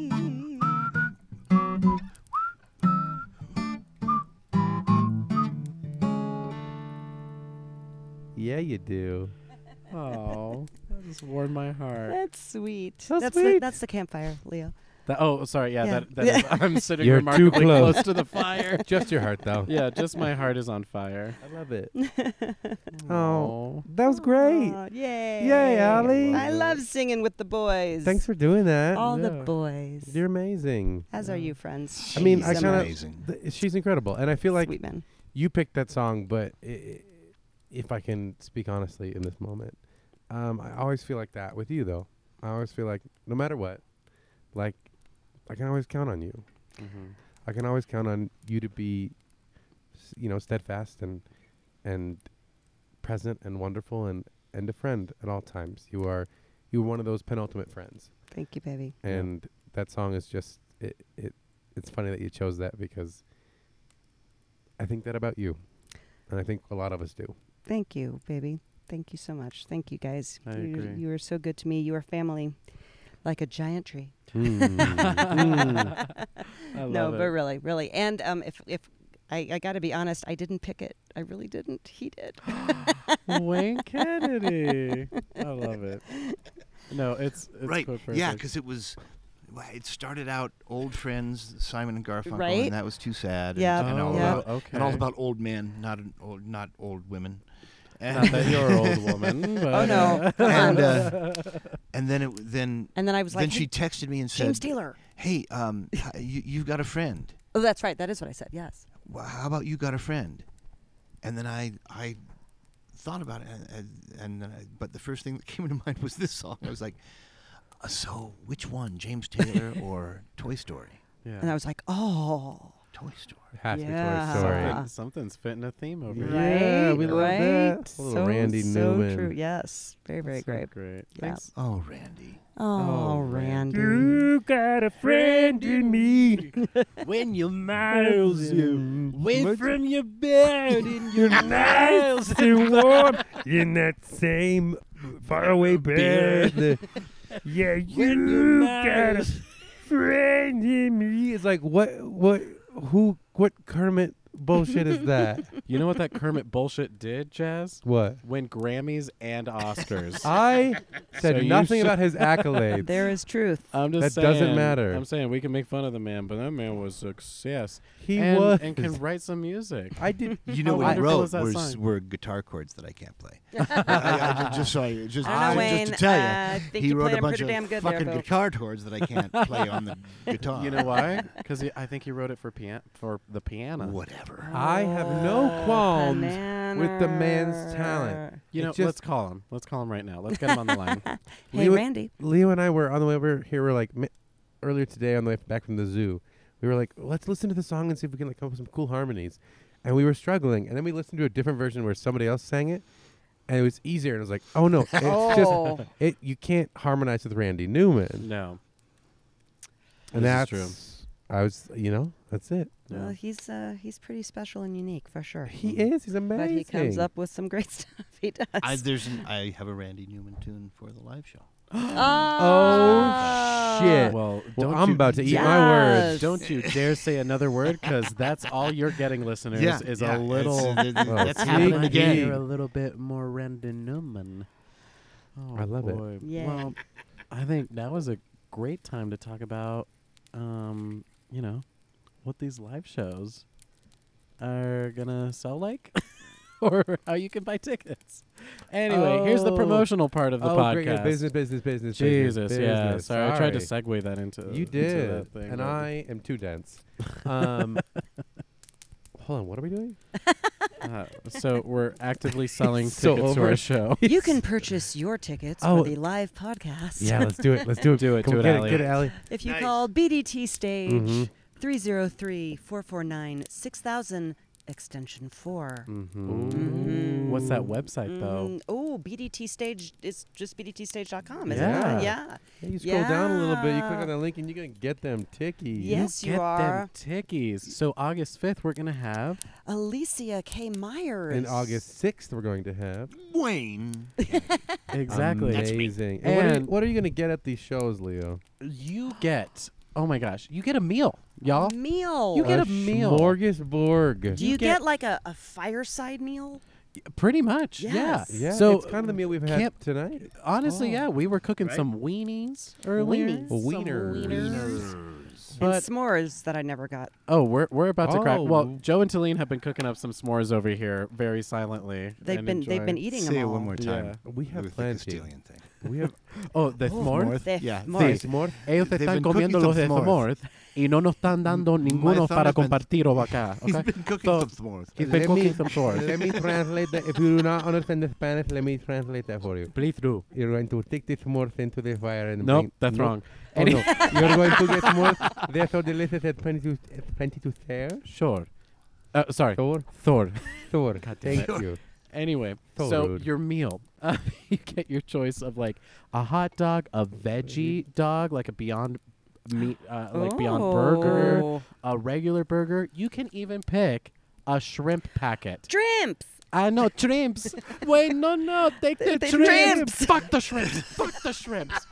A: Yeah, you do.
B: Oh, that just warmed my heart.
D: That's sweet.
A: So
D: that's
A: sweet.
D: that's the campfire, Leo.
B: Oh, sorry. Yeah,
D: Yeah.
B: that is, I'm sitting
A: You're too
B: remarkably
A: close.
B: close to the fire.
A: Just your heart, though.
B: Yeah, just my heart is on fire.
A: I love it.
B: Oh,
A: That was great.
D: Aw, yay.
A: Yay, Allie.
D: I love singing with the boys.
A: Thanks for doing that.
D: all the
B: Yeah.
D: boys.
A: You're amazing.
D: As are you, friends.
A: I mean,
C: She's
A: I kind of.
C: amazing.
A: She's incredible, and I feel like
D: Sweet man.
A: you picked that song, but if I can speak honestly in this moment, I always feel like that with you, though. I always feel like no matter what, like I can always count on you.
B: Mhm.
A: I can always count on you to be, steadfast and present and wonderful and a friend at all times. You're one of those penultimate friends,
D: Thank you, baby.
A: and that song is just it's funny that you chose that because I think that about you, and I think a lot of us do.
D: Thank you, baby. Thank you so much. Thank you, guys.
B: I agree.
D: You are so good to me. You are family, like a giant tree.
B: I
D: No,
B: love
D: but
B: it.
D: really. And if I got to be honest, I didn't pick it. I really didn't. He did.
B: Wayne Kennedy. I love it. No, it's
C: Right.
B: quite
C: Yeah,
B: perfect.
C: because it started out old friends, Simon and Garfunkel,
D: Right?
C: and that was too sad.
D: Yeah,
C: and all
D: yeah.
C: about
B: Okay.
C: and all about old men, not old women.
B: Not that you're an old woman. But
D: Oh, no. Come
C: and
D: on.
C: and then
D: And then I was like,
C: then
D: hey,
C: she texted me and
D: James
C: said,
D: Taylor.
C: "Hey, you've got a friend.
D: Oh, that's right. That is what I said. Yes.
C: Well, how about you got a friend?" And then I thought about it, and then but the first thing that came into mind was this song. I was like, so which one, James Taylor or Toy Story?
B: Yeah.
D: And I was like, oh.
C: Toy Story.
A: Has to be
D: Yeah.
A: Toy Story.
B: Something's fitting a theme over
A: Yeah,
B: here.
D: Right.
A: we love
D: right.
A: that. A little Randy
D: so
A: Newman.
D: true. Yes. Very, very
B: So
D: great.
B: great.
D: Yeah.
B: Thanks.
C: Oh, Randy.
D: Oh,
B: Oh,
D: Randy.
A: You got a friend in me.
B: When your miles away from your bed and
A: You're nice and warm in that same faraway bed. Yeah,
B: When you're
A: you got a
B: nice.
A: friend in me. It's like what Kermit bullshit is that?
B: You know what that Kermit bullshit did, Jazz?
A: What?
B: Win Grammys and Oscars.
A: I said
B: So you
A: nothing
B: should-
A: about his accolades.
D: There is truth.
B: I'm just
A: That
B: saying.
A: doesn't matter.
B: I'm saying we can make fun of the man, but that man was a success.
A: He
B: and,
A: was.
B: and can write some music.
A: I did.
C: You know
B: How
C: what he
B: wonderful
C: wrote
B: is that song?
C: were guitar chords that I can't play. I just saw you. Just,
D: I don't know,
C: just
D: Wayne.
C: to tell you,
D: I think
C: he
D: you
C: wrote
D: played
C: a
D: 'em
C: bunch
D: pretty
C: of
D: damn good there,
C: fucking
D: Bill.
C: guitar chords that I can't play on the guitar.
B: You know why? Because I think he wrote it for the piano.
C: Whatever.
A: I have no qualms with the man's talent.
B: You
A: It
B: know,
A: just-
B: let's call him. Let's call him right now. Let's get him on the line.
D: Hey,
A: Leo-
D: Randy.
A: Leo and I were on the way over here. We're like, earlier today on the way back from the zoo. We were like, let's listen to the song and see if we can like come up with some cool harmonies. And we were struggling, and then we listened to a different version where somebody else sang it, and it was easier. And I was like, oh no, it's just you can't harmonize with Randy Newman.
B: No.
A: And
B: This is
A: that's
B: true.
A: I was, that's it.
D: Well, he's pretty special and unique for sure.
A: He is. He's amazing.
D: But he comes up with some great stuff. He does.
C: I have a Randy Newman tune for the live show.
A: Oh, shit.
B: Well,
A: Well,
B: don't
A: I'm
B: you
A: about to eat my words.
D: Yes.
B: Don't you dare say another word, because that's all you're getting, listeners, is a little...
C: That's
A: sneaky.
C: happening
B: You're
C: again.
B: a little bit more Randy Newman. Oh,
A: I love it.
B: boy.
D: Yeah.
B: Well, I think that was a great time to talk about, what these live shows are gonna sell like, or how you can buy tickets. Anyway, here's the
A: Oh.
B: promotional part of the
A: Oh,
B: podcast.
A: great. Yeah, business.
B: Jesus, yeah.
A: business.
B: Sorry, I tried to segue that into.
A: You
B: into
A: did,
B: that thing,
A: and
B: but-
A: I am too dense. Hold on, what are we doing?
B: So we're actively selling
A: So
B: tickets to
A: over.
B: our show.
D: You can purchase your tickets
A: Oh.
D: for the live podcast.
A: Yeah, let's do it. Let's do it.
B: Do it,
A: Come
B: do it,
A: get
B: Allie.
A: Get it, Allie.
D: If you
C: Nice.
D: call BDT Stage
A: Mhm.
D: 303-449-6000 extension 4.
A: Mm-hmm.
B: What's that website though?
D: Oh, BDT Stage is just BDTstage.com, isn't
A: Yeah.
D: it? Yeah.
A: Yeah, you scroll down a little bit. You click
D: Yeah.
A: on the link, and you're gonna get them tickies.
D: Yes, you
B: Get
D: are.
B: them tickies. So August 5th, we're gonna have.
D: Alicia K. Myers.
A: And August 6th, we're going to have.
C: Wayne.
B: Exactly.
A: Amazing.
B: And-
A: And what are you gonna get at these shows, Leo?
B: You get. Oh my gosh! You get a meal, y'all.
D: Meal.
B: You get a meal.
A: Smorgasbord.
D: Do you
B: get-
D: get like a fireside meal?
B: Pretty much.
D: Yes.
A: Yeah,
B: So
A: it's kind of the meal we've had
B: camp-
A: tonight.
B: honestly,
D: Oh.
B: yeah, we were cooking
C: Right.
B: some weenies earlier.
D: Weenies. Some
A: Wieners.
D: wieners.
B: But
D: And s'mores that I never got.
B: oh, we're about to crack. Well,
A: Oh.
B: Joe and Talene have been cooking up some s'mores over here very silently.
D: They've
B: and
D: been
B: enjoying-
D: eating
C: Say
D: them
C: it
D: all.
C: one more time.
B: Yeah.
A: We have
C: With the
A: plenty.
C: Castilian thing.
A: We have
B: Oh, the s'mores.
D: The
C: Yeah,
D: s'mores.
A: s'mores.
B: Ellos te
C: They've
B: están
C: been
B: comiendo
C: cooking
B: los de
C: some
B: s'mores y no nos están dando ninguno
C: son
B: para
C: has been-
B: compartir over acá.
C: He's
B: Okay?
C: been cooking
B: So-
C: some s'mores.
B: He's been
A: Let
B: cooking
A: me-
B: some s'mores.
A: Let me translate that. If you do not understand the Spanish, let me translate that for you.
B: Please do.
A: You're going to take the s'mores into the fire and
B: Nope,
A: bring-
B: that's
A: Nope.
B: wrong.
A: Oh, no. You're going to get s'mores. They're so delicious at 22 stairs.
B: Sure. Sorry.
A: Thor.
B: Thor.
A: Thor.
B: God damn
A: Thank
B: it.
A: you.
B: Anyway,
A: So
B: so
A: rude.
B: your meal, you get your choice of like a hot dog, a veggie dog, like a Beyond Meat, like Beyond Burger,
D: Oh.
B: a regular burger. You can even pick a shrimp packet.
D: Shrimps.
B: I know shrimps. Wait, no, take the
D: The
B: shrimps.
D: shrimps.
B: Fuck the shrimps. Fuck the shrimps.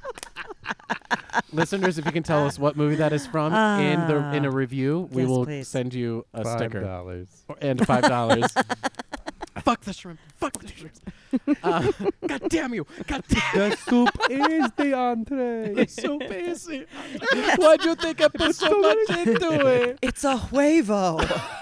B: Listeners, if you can tell us what movie that is from in a review, we
D: Yes,
B: will
D: please.
B: send you a sticker
A: $5.
B: and $5. Fuck the shrimp. Fuck the shrimps. God damn you. God damn
A: The soup is the entree.
B: It's so basic. Why'd you think I put so much into it?
D: It's a huevo.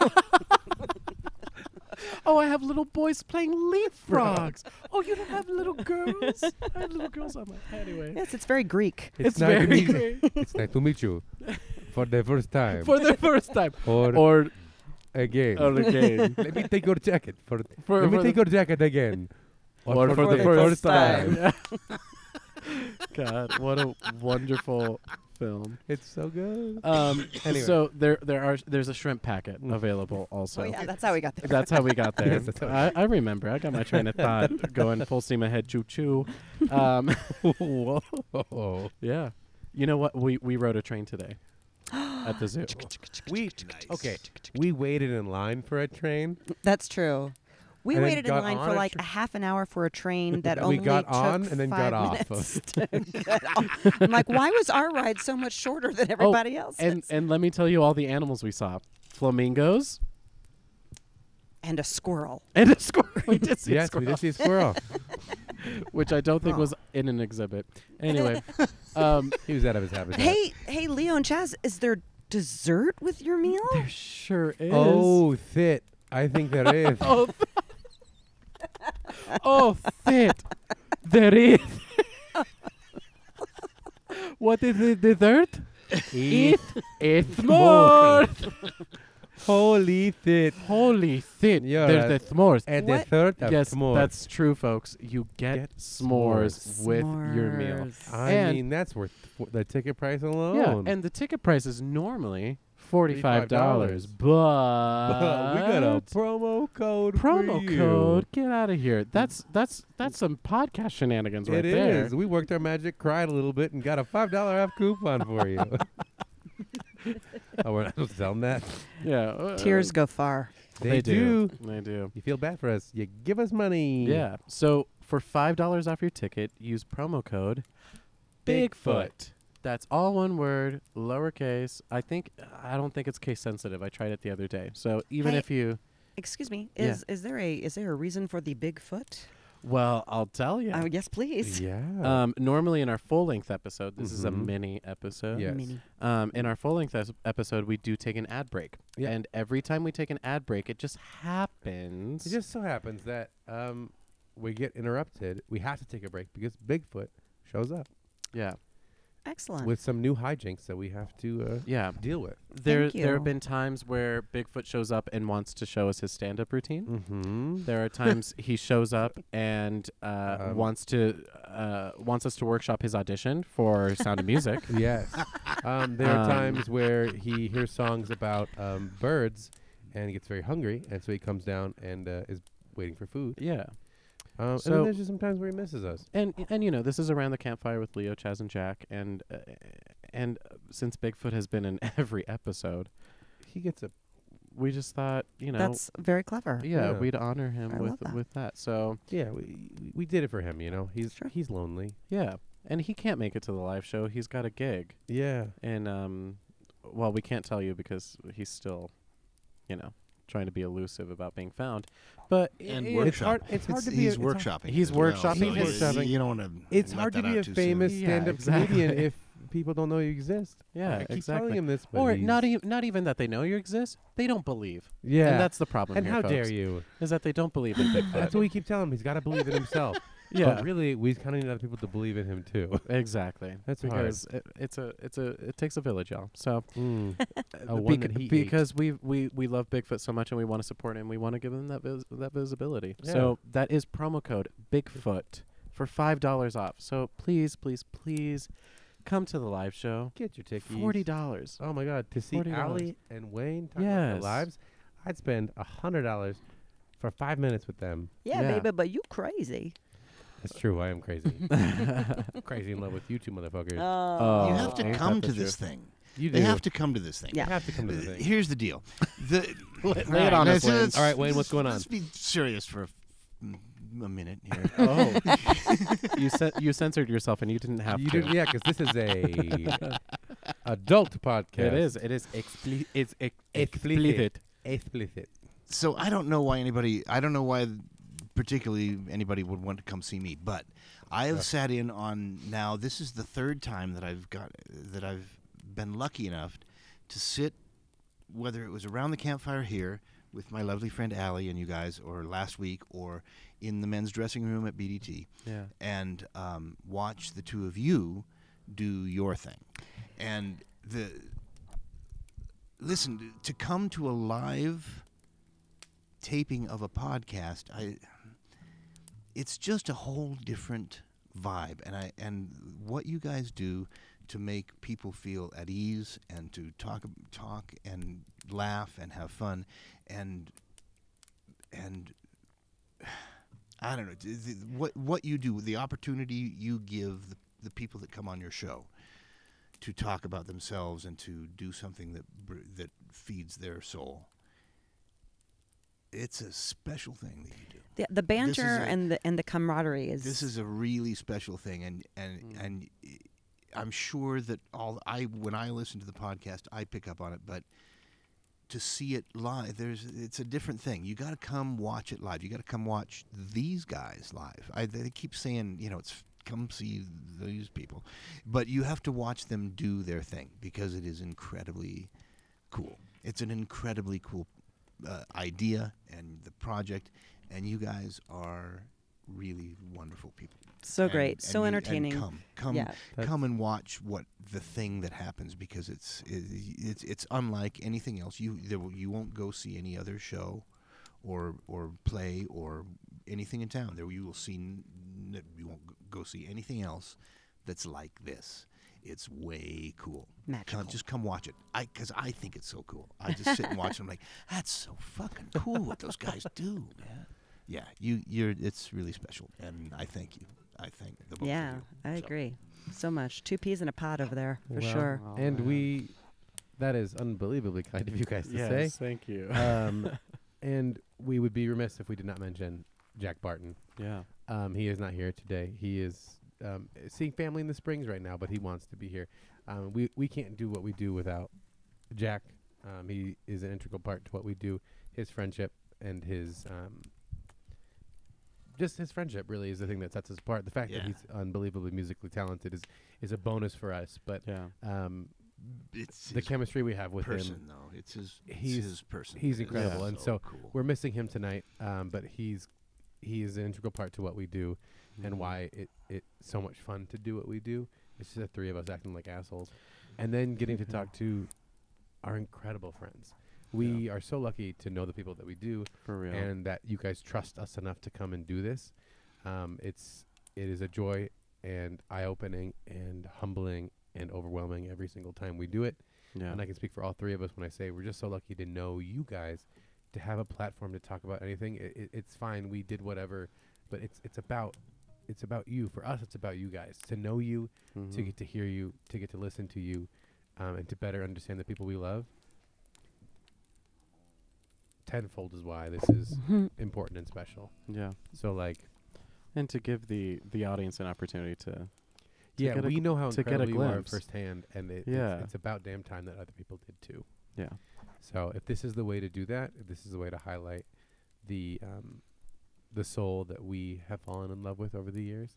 B: Oh, I have little boys playing leapfrogs. Oh, you don't have little girls? I have little girls on my anyway.
D: Yes, it's very Greek.
B: It's
A: nice to
B: very
A: meet you.
B: great.
A: It's nice to meet you for the first time.
B: For the first time.
A: or
B: Or
A: again.
B: again.
A: Let me take your jacket.
B: For
A: Let me
B: for
A: take
B: the-
A: your jacket again.
B: Or for the
D: first
B: first
D: time.
B: time. God, what a wonderful film.
A: It's so good. Anyway.
B: So there's a shrimp packet available also.
D: Oh yeah, that's how we got there.
B: That's how we got there.
A: Yes, that's how we
B: I remember. I got my train of thought going full steam ahead, choo choo.
A: Whoa.
B: Yeah. You know what? We rode a train today at the zoo.
A: Okay. We waited in line for a train.
D: That's true. We
A: And then
D: waited in
A: got
D: line
A: on
D: for
A: a
D: like a half an hour for a train that
A: We
D: only
A: got
D: took
A: on and then
D: 5
A: got off.
D: minutes to get off. I'm like, why was our ride so much shorter than everybody else's?
B: And let me tell you all the animals we saw: flamingos
D: And a squirrel.
B: and a squirrel. We did see a
A: Yes, we
B: squirrel,
A: did see a squirrel.
B: which I don't think was in an exhibit. Anyway,
A: He was out of his habitat.
D: Hey, Leo and Chaz, is there dessert with your meal?
B: there sure is.
A: Oh, Thit. I think there is.
B: Oh, fit. There is. What is the dessert?
A: Eat
B: It's more.
A: Holy shit.
B: Holy shit!
A: Yeah,
B: There's the s'mores.
A: And
D: What?
A: the third of
B: Yes,
A: s'mores.
B: that's true, folks. You get
A: Get
B: s'mores with your meal.
D: S'mores.
A: I
B: and-
A: mean, that's worth the ticket price alone.
B: Yeah, and the ticket price is normally $45,
A: $45.
B: but
A: we got a promo code.
B: promo
A: for you.
B: code. Get out of here. That's some podcast shenanigans right
A: It
B: there.
A: is. We worked our magic, cried a little bit, and got a $5 off coupon for you. Oh, we're not supposed to tell them that.
B: Yeah,
D: Tears go far.
A: They do.
B: They do.
A: You feel bad for us. You give us money.
B: Yeah. So for $5 off your ticket, use promo code Bigfoot. That's all one word, lowercase. I don't think it's case sensitive. I tried it the other day. So even
D: Hey,
B: if you,
D: Excuse me.
B: Yeah.
D: Is there a reason for the Bigfoot?
B: well, I'll tell you.
D: Yes, please.
A: Yeah.
B: Normally in our full length episode, this is a
A: Mhm.
B: mini episode.
A: Yes.
D: Mini.
B: In our full length episode, we do take an ad break.
A: Yeah.
B: And every time we take an ad break, it just happens.
A: It just so happens that we get interrupted. We have to take a break because Bigfoot shows up
B: yeah.
D: Excellent.
A: with some new hijinks that we have to
B: Yeah.
A: deal with.
B: There
D: you.
B: have been times where Bigfoot shows up and wants to show us his stand-up routine.
A: Mm-hmm.
B: There are times he shows up and wants us to workshop his audition for Sound of Music.
A: Yes. There are times where he hears songs about birds and he gets very hungry, and so he comes down and is waiting for food.
B: Yeah.
A: And
B: So-
A: then there's just sometimes where he misses us.
B: And this is around the campfire with Leo, Chaz, and Jack, and since Bigfoot has been in every episode,
A: He gets a
B: we just thought,
D: That's very clever.
B: yeah,
A: Yeah.
B: we'd honor him
D: I love that.
B: with that. So
A: yeah. We did it for him.
D: Sure.
A: He's lonely.
B: yeah, and he can't make it to the live show. He's got a gig,
A: Yeah.
B: and well, we can't tell you because he's still, trying to be elusive about being found. But
C: And
B: it's
C: workshop.
B: hard.
A: It's hard to be.
C: He's
A: it's hard-
C: workshopping.
B: He's
C: as well,
B: workshopping.
C: so
A: He's workshopping.
C: You don't want to.
A: It's hard to be a famous
B: Yeah,
A: stand-up
B: exactly.
A: comedian if people don't know you exist.
B: Yeah,
A: I keep
B: exactly.
A: telling him this, but
B: Or
A: he's-
B: not even that they know you exist. They don't believe.
A: Yeah.
B: And that's the problem.
A: And
B: here,
A: how
B: folks,
A: dare you?
B: Is that they don't believe in Bigfoot.
A: That's what we keep telling him. He's got to believe in himself.
B: Yeah.
A: But really, we kind of need other people to believe in him too.
B: Exactly.
A: That's
B: because it takes a village, y'all. So
A: A one that he ate.
B: because we love Bigfoot so much and we want to support him, we want to give him that visibility.
A: Yeah.
B: So that is promo code Bigfoot for $5 off. So please come to the live show.
A: Get your tickets.
B: $40.
A: Oh my God! To see
B: $40.
A: Allie and Wayne talk about their
B: Yes.
A: lives, I'd spend $100 for 5 minutes with them.
D: Yeah,
B: Yeah.
D: baby, but you crazy.
A: That's true. I am crazy. Crazy in love with you two motherfuckers.
B: Oh,
C: You have to
B: ain't
C: come
B: that
C: to
B: the
C: this
B: truth.
C: thing.
A: You do.
C: They have to come to this thing.
D: Yeah.
A: You have to come to the thing.
C: Here's the deal. The,
B: Lay it on us, Wayne.
A: All right, Wayne, what's going on?
C: Let's be serious for a minute here.
B: Oh, you censored yourself and you didn't have
A: You
B: to.
A: did, yeah, because this is a adult podcast.
B: It is. It is it's
A: Explicit. Explicit.
C: So I don't know why particularly anybody would want to come see me, but I have sat in on now. This is the third time that I've been lucky enough to sit, whether it was around the campfire here with my lovely friend Allie and you guys, or last week, or in the men's dressing room at BDT,
B: Yeah.
C: and watch the two of you do your thing. And listen, to come to a live taping of a podcast, it's just a whole different vibe. And what you guys do to make people feel at ease and to talk and laugh and have fun and I don't know, what you do, the opportunity you give the people that come on your show to talk about themselves and to do something that feeds their soul. It's a special thing that you do.
D: The banter and the camaraderie is.
C: This is a really special thing, and I'm sure that when I listen to the podcast, I pick up on it, but to see it live, it's a different thing. You got to come watch it live. You got to come watch these guys live. They keep saying, it's come see these people, but you have to watch them do their thing because it is incredibly cool. It's an incredibly cool idea and the project, and you guys are really wonderful people.
D: So great,
C: And
D: so
C: you- and
D: entertaining.
C: come
D: Yeah.
C: come and watch what the thing that happens, because it's unlike anything else. You won't go see any other show or play or anything in town. There you will see you won't go see anything else that's like this. It's way cool.
D: Magical.
C: Just come watch it. Because I think it's so cool. I just sit and watch it. I'm like, that's so fucking cool what those guys do, man. Yeah, it's really special, and I thank you. I thank the both
D: Yeah,
C: of you.
D: I
C: So,
D: agree. So much. 2 peas in a pod over there, for
A: Well,
D: sure.
B: Oh,
A: And
B: man.
A: that is unbelievably kind of you guys to
B: Yes,
A: say.
B: thank you.
A: And we would be remiss if we did not mention Jack Barton.
B: Yeah.
A: He is not here today. He is seeing family in the Springs right now, but he wants to be here. We can't do what we do without Jack. He is an integral part to what we do. His friendship and his just his friendship really is the thing that sets us apart. The fact that
C: Yeah.
A: he's unbelievably musically talented is a bonus for us. But
B: Yeah.
C: it's
A: the
C: his
A: chemistry we have with
C: person,
A: him,
C: though. It's
A: he's-
C: his person.
A: he's
C: It is
A: incredible, and so
C: cool.
A: we're missing him tonight. But he is an integral part to what we do, and
B: Mhm.
A: why it's so much fun to do what we do. It's just the three of us acting like assholes, and then getting to talk to our incredible friends. We are so lucky to know the people that we do,
B: For real.
A: and that you guys trust us enough to come and do this. It is a joy and eye-opening and humbling and overwhelming every single time we do it.
B: yeah.
A: And I can speak for all three of us when I say we're just so lucky to know you guys, to have a platform to talk about anything. It's fine. We did whatever, but it's about you. For us, it's about you guys, to know you, to
B: Mhm.
A: get to hear you, to get to listen to you, and to better understand the people we love. Tenfold is why this is important and special.
B: Yeah.
A: So
B: And to give the audience an opportunity to
A: yeah,
B: get a
A: we know how
B: to get a
A: incredible you are
B: glimpse.
A: firsthand, and
B: Yeah.
A: it's about damn time that other people did too.
B: yeah.
A: So if this is the way to do that, if this is the way to highlight the soul that we have fallen in love with over the years,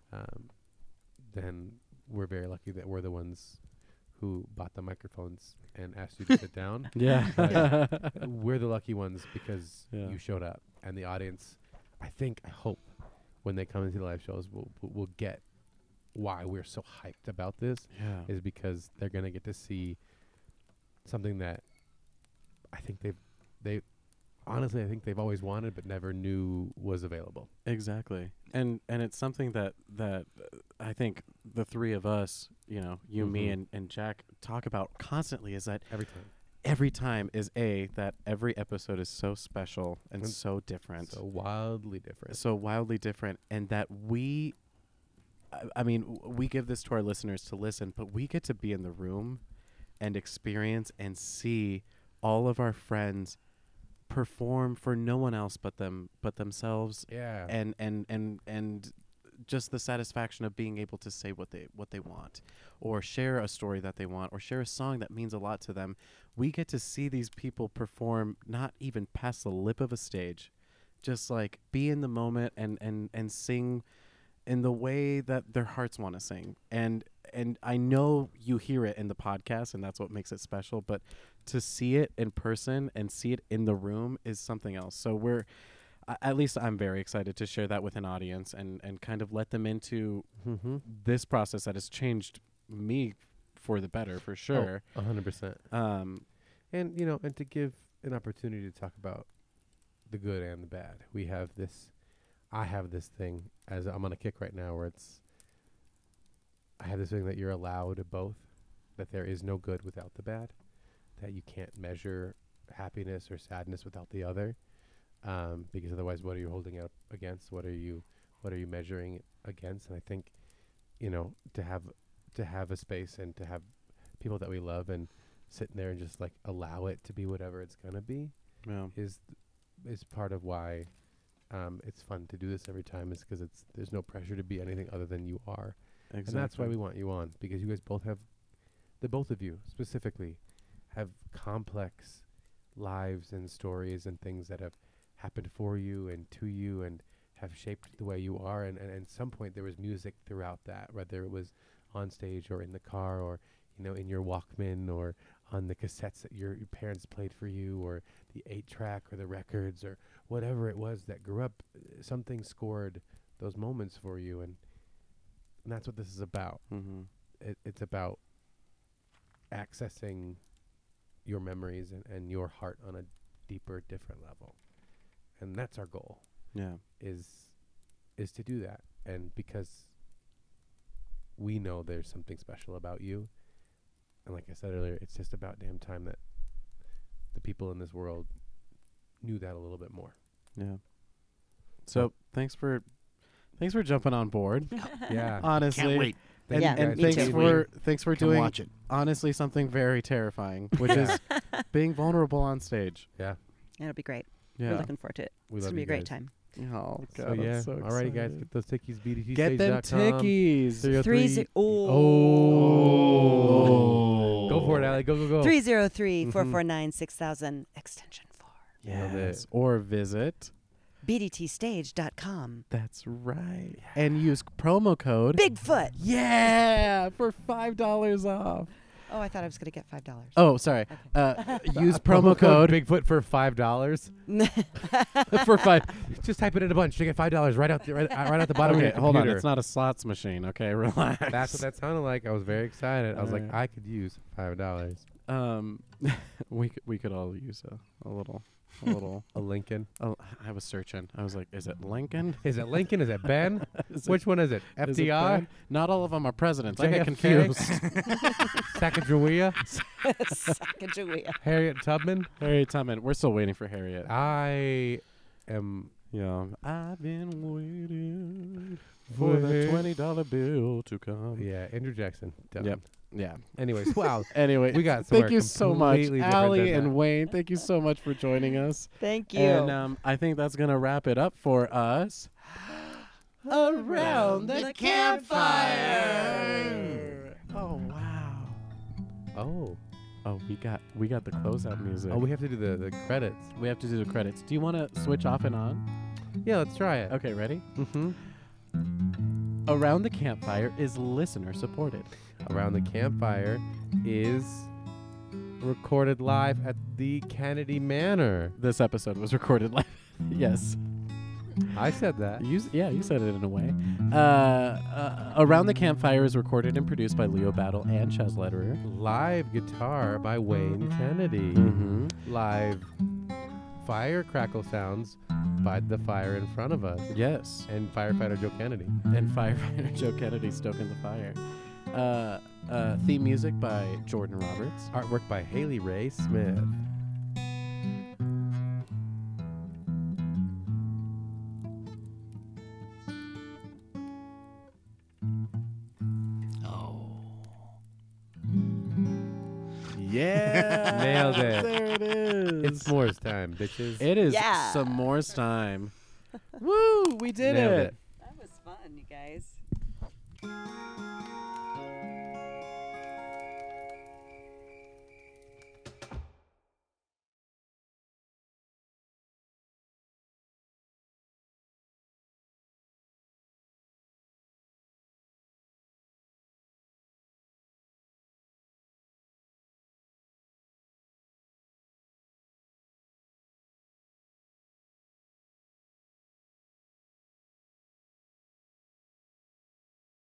A: then we're very lucky that we're the ones who bought the microphones and asked you to sit down.
B: Yeah.
A: We're the lucky ones because
B: Yeah.
A: you showed up, and the audience, I hope, when they come into the live shows, will get why we're so hyped about this.
B: Yeah.
A: Is because they're gonna get to see something that I think they honestly I think they've always wanted but never knew was available.
B: Exactly. And it's something that I think the three of us, you, me,
A: Mhm.
B: and Jack talk about constantly, is that
A: Every time.
B: that every episode is so special and
A: And
B: so different.
A: So wildly different.
B: So wildly different, and that we give this to our listeners to listen, but we get to be in the room and experience and see all of our friends perform for no one else but themselves,
A: Yeah.
B: and just the satisfaction of being able to say what they want, or share a story that they want, or share a song that means a lot to them. We get to see these people perform, not even past the lip of a stage, just like be in the moment and sing in the way that their hearts want to sing. And I know you hear it in the podcast, and that's what makes it special, but to see it in person and see it in the room is something else. So at least I'm very excited to share that with an audience and kind of let them into
A: Mm-hmm.
B: this process that has changed me for the better, for sure.
A: 100%. And and to give an opportunity to talk about the good and the bad. I have this thing, as I'm on a kick right now, where I have this thing that you're allowed both, that there is no good without the bad, that you can't measure happiness or sadness without the other, because otherwise, what are you holding out against? What are you measuring it against? And I think, to have a space and to have people that we love and sitting there and just like allow it to be whatever it's gonna be
B: Yeah.
A: is part of why it's fun to do this every time, is because there's no pressure to be anything other than you are.
B: Exactly.
A: And that's why we want you on, because you guys both of you specifically have complex lives and stories and things that have happened for you and to you and have shaped the way you are. And at some point there was music throughout that, whether it was on stage or in the car or, in your Walkman or on the cassettes that your parents played for you, or the 8-track, or the records, or whatever it was that grew up. Something scored those moments for you, and that's what this is about.
B: Mm-hmm.
A: It's about accessing your memories and your heart on a deeper, different level, and that's our goal.
B: Yeah.
A: Is to do that, and because we know there's something special about you, and like I said earlier, it's just about damn time that the people in this world knew that a little bit more.
B: Yeah. So thanks for jumping on board.
A: Yeah,
B: Honestly.
C: Can't wait.
B: And,
D: Yeah,
B: and
D: me
B: thanks
D: too.
B: for
C: Come
B: doing
C: watch it.
B: honestly something very terrifying, which is being vulnerable on stage.
A: yeah.
D: It'll be great.
B: Yeah.
D: We're looking forward to it.
A: We
D: It's
A: love
D: gonna be
A: you
D: a great
A: guys.
D: time.
B: Oh
A: So
B: God,
A: yeah,
B: I'm so
A: alrighty guys,
B: excited.
A: get those tickies. BDT
B: Get them tickies.
A: 303.
D: Oh.
A: Go for it, Allie. Go, go, go.
D: 303-449-6000 extension 4.
A: Love it.
B: Yes. Or visit.
D: BDTstage.com.
B: That's right. And use promo code
D: Bigfoot.
B: Yeah for $5 off.
D: Oh, I thought I was going to get $5.
B: Oh, sorry. Use promo code
A: Bigfoot for $5. For 5. Just type it in a bunch. You get $5 right out at the bottom of
B: Okay,
A: your
B: hold on.
A: computer.
B: It's not a slots machine. Okay, relax.
A: That's what that sounded like. I was very excited. I was like,
B: Alright.
A: I could use $5.
B: We could all use a little.
A: A Lincoln.
B: Oh, I was searching. I was like, is it Lincoln?
A: Is it Lincoln? Is it Ben?
B: Is
A: Which one is it?
B: is it
A: FDR?
B: Ben? Not all of them are presidents. I get
A: JFK?
B: confused.
A: Sacagawea?
D: Sacagawea.
A: Harriet Tubman?
B: Harriet Tubman. We're still waiting for Harriet.
A: I am
B: Yeah. I've been waiting for the $20 bill to come.
A: Yeah, Andrew Jackson. Done.
B: Yep. Yeah.
A: Anyways, wow.
B: Anyway,
A: We got
B: thank
A: somewhere
B: you so much,
A: completely different
B: Allie
A: than
B: and
A: that.
B: Wayne. Thank you so much for joining us.
D: Thank you.
B: And I think that's gonna wrap it up for us. Around the campfire. Oh wow.
A: Oh.
B: Oh, we got the closeout music.
A: Oh, we have to do the credits.
B: We have to do the credits. Do you want to switch off and on?
A: Yeah, let's try it.
B: Okay, ready?
A: Mm-hmm.
B: Around the Campfire is listener supported.
A: Around the Campfire is recorded live at the Kennedy Manor.
B: This episode was recorded live. Yes.
A: I said that.
B: You said it in a way. Around the Campfire is recorded and produced by Leo Battle and Chaz Lederer.
A: Live guitar by Wayne Kennedy.
B: Mm-hmm.
A: Live fire crackle sounds by the fire in front of us.
B: Yes.
A: And firefighter Joe Kennedy.
B: And firefighter Joe Kennedy stoking the fire. Theme music by Jordan Roberts.
A: Artwork by Haley Ray Smith.
B: Yeah.
A: Nailed it.
B: There it is.
A: It's s'mores time, bitches.
B: It is
D: Yeah.
B: some more time. Woo! We did
A: Nailed
B: it.
A: it.
D: That was fun, you guys.